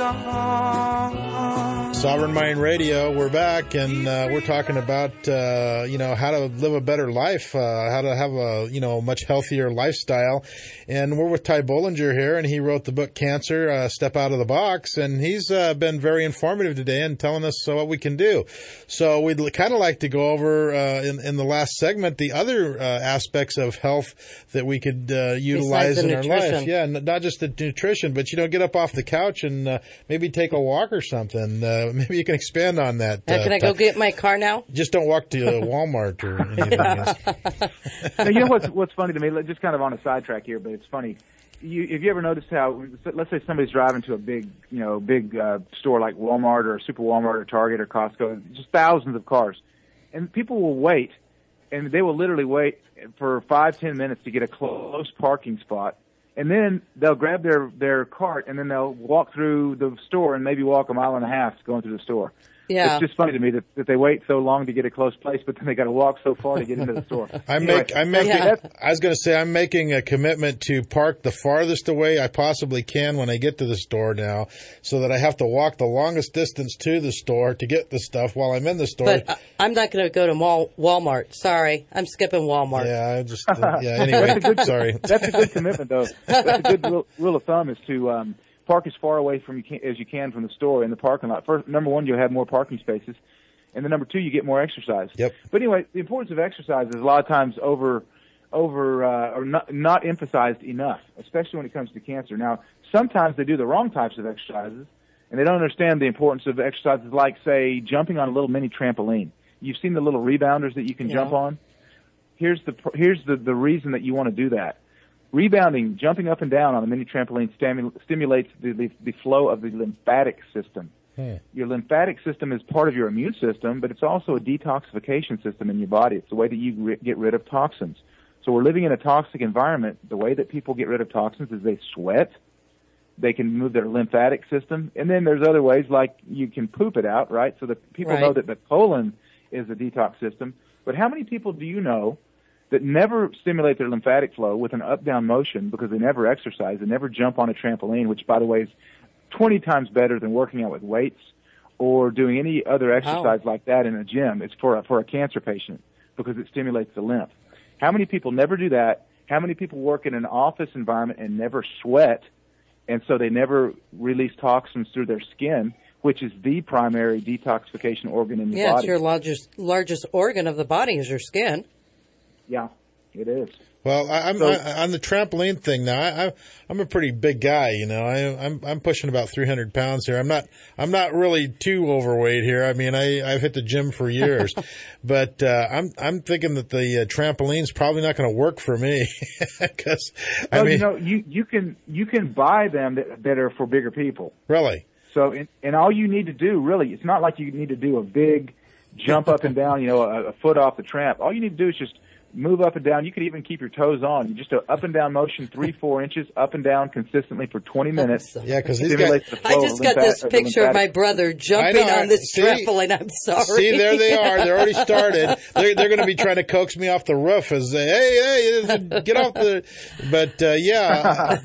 gone? Sovereign Mind Radio, we're back, and uh, we're talking about, uh, you know, how to live a better life, uh, how to have a, you know, much healthier lifestyle. And we're with Ty Bollinger here, and he wrote the book Cancer, uh, Step Out of the Box, and he's uh, been very informative today and telling us uh, what we can do. So we'd kind of like to go over, uh, in, in the last segment, the other uh, aspects of health that we could uh, utilize in our life. Yeah, not just the nutrition, but, you know, get up off the couch and uh, maybe take a walk or something. Uh, Maybe you can expand on that. Uh, can I go get my car now? Just don't walk to uh, Walmart or anything else. Now, you know what's what's funny to me? Just kind of on a sidetrack here, but it's funny. You, have you ever noticed how, let's say somebody's driving to a big, you know, big uh, store like Walmart or Super Walmart or Target or Costco, just thousands of cars, and people will wait, and they will literally wait for five, ten minutes to get a close parking spot. And then they'll grab their, their cart, and then they'll walk through the store and maybe walk a mile and a half going through the store. Yeah. It's just funny to me that, that they wait so long to get a close place, but then they got to walk so far to get into the store. I anyway, make, I'm making, yeah. I was going to say, I'm making a commitment to park the farthest away I possibly can when I get to the store now, so that I have to walk the longest distance to the store to get the stuff while I'm in the store. But uh, I'm not going to go to Wal- Walmart. Sorry. I'm skipping Walmart. Yeah, I just, uh, yeah, anyway, that's a good, sorry. That's a good commitment, though. That's a good rule, rule of thumb is to, um, park as far away from you can, as you can from the store in the parking lot. First, number one, you'll have more parking spaces. And then number two, you get more exercise. Yep. But anyway, the importance of exercise is a lot of times over, over, uh, or not, not emphasized enough, especially when it comes to cancer. Now, sometimes they do the wrong types of exercises, and they don't understand the importance of exercises like, say, jumping on a little mini trampoline. You've seen the little rebounders that you can yeah. jump on? Here's the, here's the, the reason that you want to do that. Rebounding, jumping up and down on a mini trampoline stimu- stimulates the, the, the flow of the lymphatic system. Hmm. Your lymphatic system is part of your immune system, but it's also a detoxification system in your body. It's the way that you re- get rid of toxins. So we're living in a toxic environment. The way that people get rid of toxins is they sweat. They can move their lymphatic system. And then there's other ways, like you can poop it out, right? So the people right. know that the colon is a detox system. But how many people do you know that never stimulate their lymphatic flow with an up-down motion because they never exercise, they never jump on a trampoline, which, by the way, is twenty times better than working out with weights or doing any other exercise wow. like that in a gym. It's for a, for a cancer patient because it stimulates the lymph. How many people never do that? How many people work in an office environment and never sweat, and so they never release toxins through their skin, which is the primary detoxification organ in your yeah, body? Yeah, it's your largest, largest organ of the body is your skin. Yeah, it is. Well, I, I'm so, I, on the trampoline thing now. I, I, I'm a pretty big guy, you know. I, I'm I'm pushing about three hundred pounds here. I'm not I'm not really too overweight here. I mean, I I've hit the gym for years, but uh, I'm I'm thinking that the uh, trampoline's probably not going to work for me because I well, mean, you know, you you can you can buy them that, that are for bigger people. Really? So, and, and all you need to do, really, it's not like you need to do a big jump up and down, you know, a, a foot off the tramp. All you need to do is just move up and down. You could even keep your toes on. You just do up and down motion, three, four inches, up and down consistently for twenty minutes. Yeah, because these guys. I just got this picture of my brother jumping on this see, trampoline. I'm sorry. See, there they are. They're already started. They're they're going to be trying to coax me off the roof as they, hey, hey, get off the. But uh, yeah.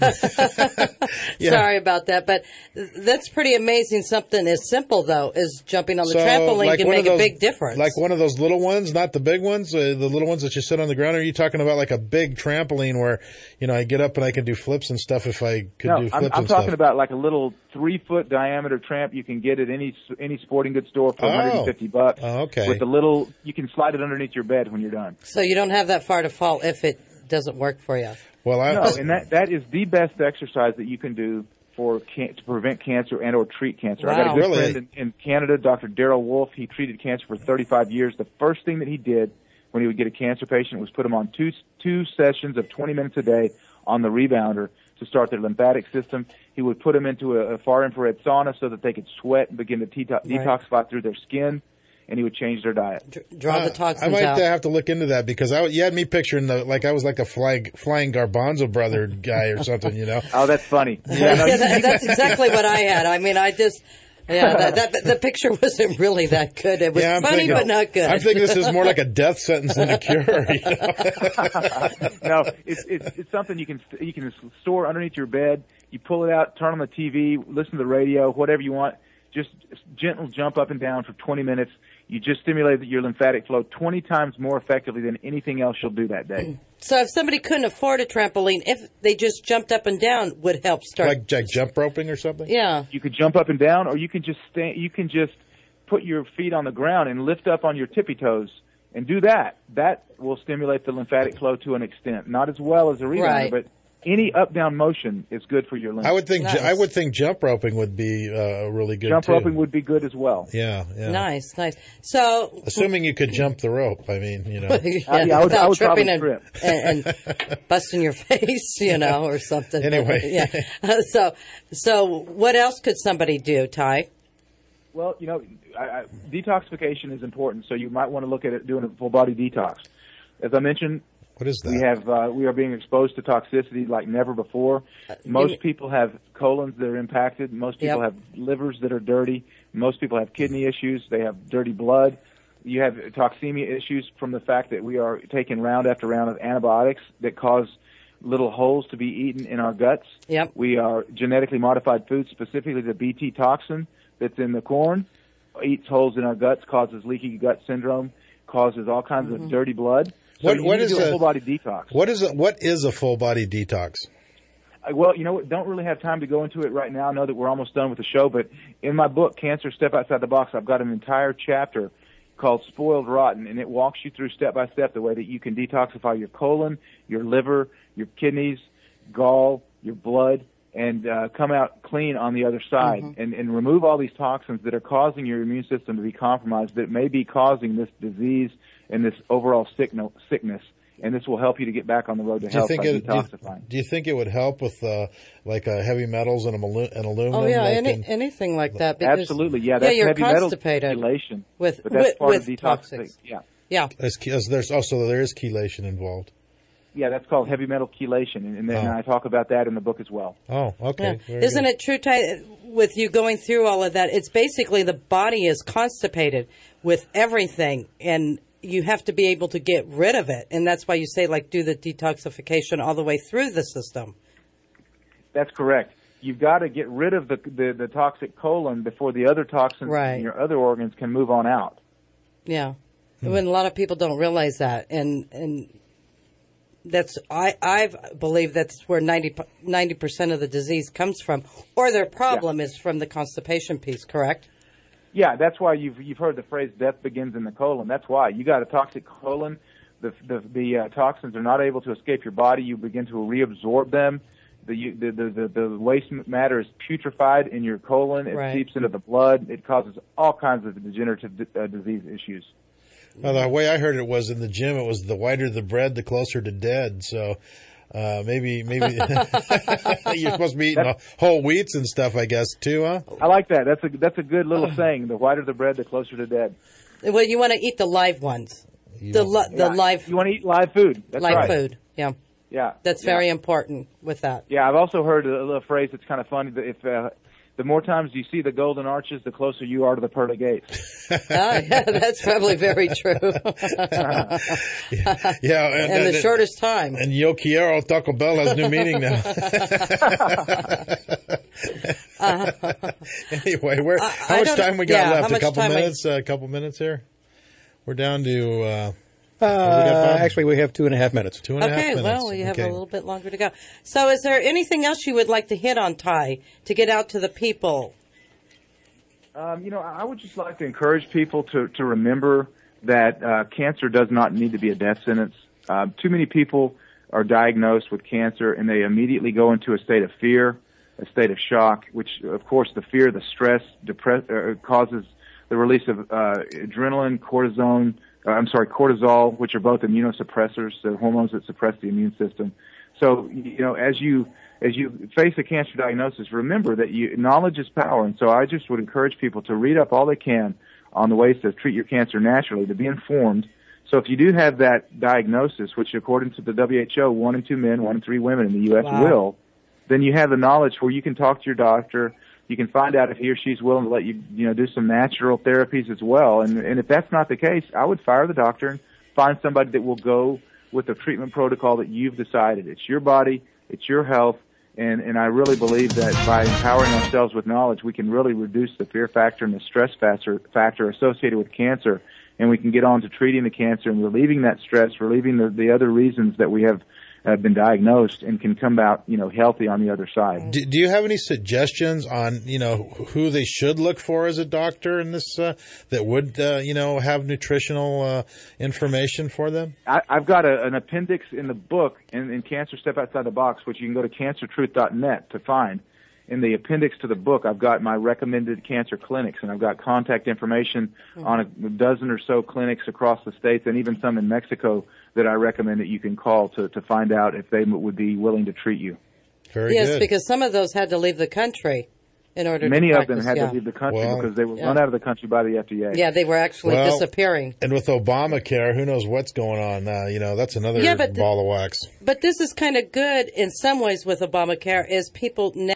yeah. Sorry about that, but that's pretty amazing. Something as simple though as jumping on the so, trampoline like can make those, a big difference. Like one of those little ones, not the big ones, uh, the little ones that you sit on the ground. Or are you talking about like a big trampoline where, you know, I get up and I can do flips and stuff if I could no, do flips I'm, I'm and talking stuff. about like a little three foot diameter tramp you can get at any any sporting goods store for oh. one hundred fifty bucks. Oh, okay. With the little, you can slide it underneath your bed when you're done. So you don't have that far to fall if it doesn't work for you. Well, I no, and that that is the best exercise that you can do for can, to prevent cancer and or treat cancer. Wow. I got a good really? friend in, in Canada, Doctor Darrell Wolf. He treated cancer for thirty-five years. The first thing that he did when he would get a cancer patient was put them on two two sessions of twenty minutes a day on the rebounder to start their lymphatic system. He would put them into a, a far infrared sauna so that they could sweat and begin to de- Right. detoxify through their skin, and he would change their diet. Draw the Uh, toxins I might out. have to look into that because I, you had me picturing the like I was like a flying flying Garbanzo brother guy or something, you know. Oh, that's funny. Yeah, that, that's exactly what I had. I mean, I just, yeah, that, that the picture wasn't really that good. It was Yeah, I'm funny, thinking- but not good. I'm thinking this is more like a death sentence than a cure. You know? No, it's, it's it's something you can you can store underneath your bed. You pull it out, turn on the T V, listen to the radio, whatever you want. Just gentle jump up and down for twenty minutes. You just stimulate your lymphatic flow twenty times more effectively than anything else you'll do that day. So if somebody couldn't afford a trampoline, if they just jumped up and down, would help start. like, like jump roping or something. Yeah. You could jump up and down, or you can just stand. You can just put your feet on the ground and lift up on your tippy toes and do that. That will stimulate the lymphatic flow to an extent, not as well as a rebounder, Right. but any up down motion is good for your lymph. I would think Nice. I would think jump roping would be uh, really good jump too. roping would be good as well. Yeah, yeah. Nice, nice. So, Assuming you could jump the rope, I mean, you know. yeah, Uh, yeah, I would- without I would tripping probably and, and, and busting your face, you know, or something. Anyway. yeah. Uh, so, so what else could somebody do, Ty? Well, you know, I, I, detoxification is important, so you might want to look at it doing a full body detox. As I mentioned, what is that? we have uh, we are being exposed to toxicity like never before. Most you- people have colons that are impacted. Most people Yep. have livers that are dirty. Most people have kidney issues. They have dirty blood. You have toxemia issues from the fact that we are taking round after round of antibiotics that cause little holes to be eaten in our guts. Yep. We are genetically modified foods, specifically the B T toxin that's in the corn, eats holes in our guts, causes leaky gut syndrome, causes all kinds Mm-hmm. of dirty blood. So What- you what need is to do a a- full body detox. What is a, what is a full body detox? Uh, Well, you know what? Don't really have time to go into it right now. I know that we're almost done with the show, but in my book, Cancer Step Outside the Box, I've got an entire chapter called Spoiled Rotten, and it walks you through step by step the way that you can detoxify your colon, your liver, your kidneys, gall, your blood, and uh, come out clean on the other side, Mm-hmm. and, and remove all these toxins that are causing your immune system to be compromised, that may be causing this disease and this overall sickno- sickness. And this will help you to get back on the road to Do you health think by it? Do you, detoxifying. do you think it would help with uh, like uh, heavy metals and, alu- and aluminum? Oh, yeah, like any, in- anything like that. Because, Absolutely, yeah. yeah, That's you're heavy metal constipated chelation, with, but that's with, part with of detoxifying. toxics. Yeah, Yeah. There's, che- there's also there is chelation involved. yeah. That's called heavy metal chelation, and, and then Oh. I talk about that in the book as well. Oh, okay. Yeah. Very Isn't good. it true, Ty, with you going through all of that, it's basically the body is constipated with everything, and you have to be able to get rid of it. And that's why you say, like, do the detoxification all the way through the system. That's correct. You've got to get rid of the the, the toxic colon before the other toxins Right. in your other organs can move on out. Yeah. When a lot of people don't realize that. And and that's, I I believe that's where ninety percent of the disease comes from. Or their problem is from the constipation piece, correct? Yeah, that's why you've you've heard the phrase "death begins in the colon." That's why you got a toxic colon. The the, the uh, toxins are not able to escape your body. You begin to reabsorb them. The, you, the the the the waste matter is putrefied in your colon. It Right. seeps into the blood. It causes all kinds of degenerative uh, disease issues. Well, the way I heard it was in the gym. It was the whiter the bread, the closer to dead. So uh, maybe maybe you're supposed to be eating whole wheats and stuff, I guess, too, huh? I like that. That's a that's a good little saying. The whiter the bread, the closer to dead. Well, you want to eat the live ones. The li- the Yeah, live You want to eat live food. That's live right. food. Yeah. Yeah. That's yeah. very important with that. Yeah, I've also heard a little phrase that's kind of funny. That if uh, the more times you see the golden arches, the closer you are to the pearly gates. Ah, yeah, that's probably very true. yeah, and, and the shortest time. And Yo Quiero Taco Bell has new meaning now. Anyway, where? I- How I much don't- time we got yeah, how left? A much couple time I- minutes. A couple minutes here. We're down to. Uh, Uh, actually, we have two and a half minutes. Two and a half Okay, minutes. well, we have Okay. a little bit longer to go. So is there anything else you would like to hit on, Ty, to get out to the people? Um, you know, I would just like to encourage people to, to remember that uh, cancer does not need to be a death sentence. Uh, too many people are diagnosed with cancer and they immediately go into a state of fear, a state of shock, which, of course, the fear, the stress, depress, uh, causes the release of uh, adrenaline, cortisone, uh, I'm sorry, cortisol, which are both immunosuppressors, so hormones that suppress the immune system. So, you know, as you as you face a cancer diagnosis, remember that you, knowledge is power. And so I just would encourage people to read up all they can on the ways to treat your cancer naturally, to be informed. So if you do have that diagnosis, which according to the W H O, one in two men, one in three women in the U S Wow. will, then you have the knowledge where you can talk to your doctor. You can find out if he or she's willing to let you, you know, do some natural therapies as well. And, and if that's not the case, I would fire the doctor and find somebody that will go with the treatment protocol that you've decided. It's your body, it's your health, and, and I really believe that by empowering ourselves with knowledge, we can really reduce the fear factor and the stress factor, factor associated with cancer, and we can get on to treating the cancer and relieving that stress, relieving the, the other reasons that we have uh, been diagnosed, and can come out, you know, healthy on the other side. Do, do you have any suggestions on, you know, who they should look for as a doctor in this, uh, that would, uh, you know, have nutritional uh, information for them? I, I've got a, an appendix in the book in, in Cancer Step Outside the Box, which you can go to cancer truth dot net to find. In the appendix to the book, I've got my recommended cancer clinics, and I've got contact information mm-hmm. on a dozen or so clinics across the states, and even some in Mexico that I recommend that you can call to, to find out if they would be willing to treat you. Very yes, good. because some of those had to leave the country in order Many to of practice, them had yeah. to leave the country Well, because they were yeah. run out of the country by the F D A. Yeah, they were actually Well, disappearing. And with Obamacare, who knows what's going on now? You know, that's another Yeah, but ball of wax. But this is kind of good in some ways with Obamacare, is people now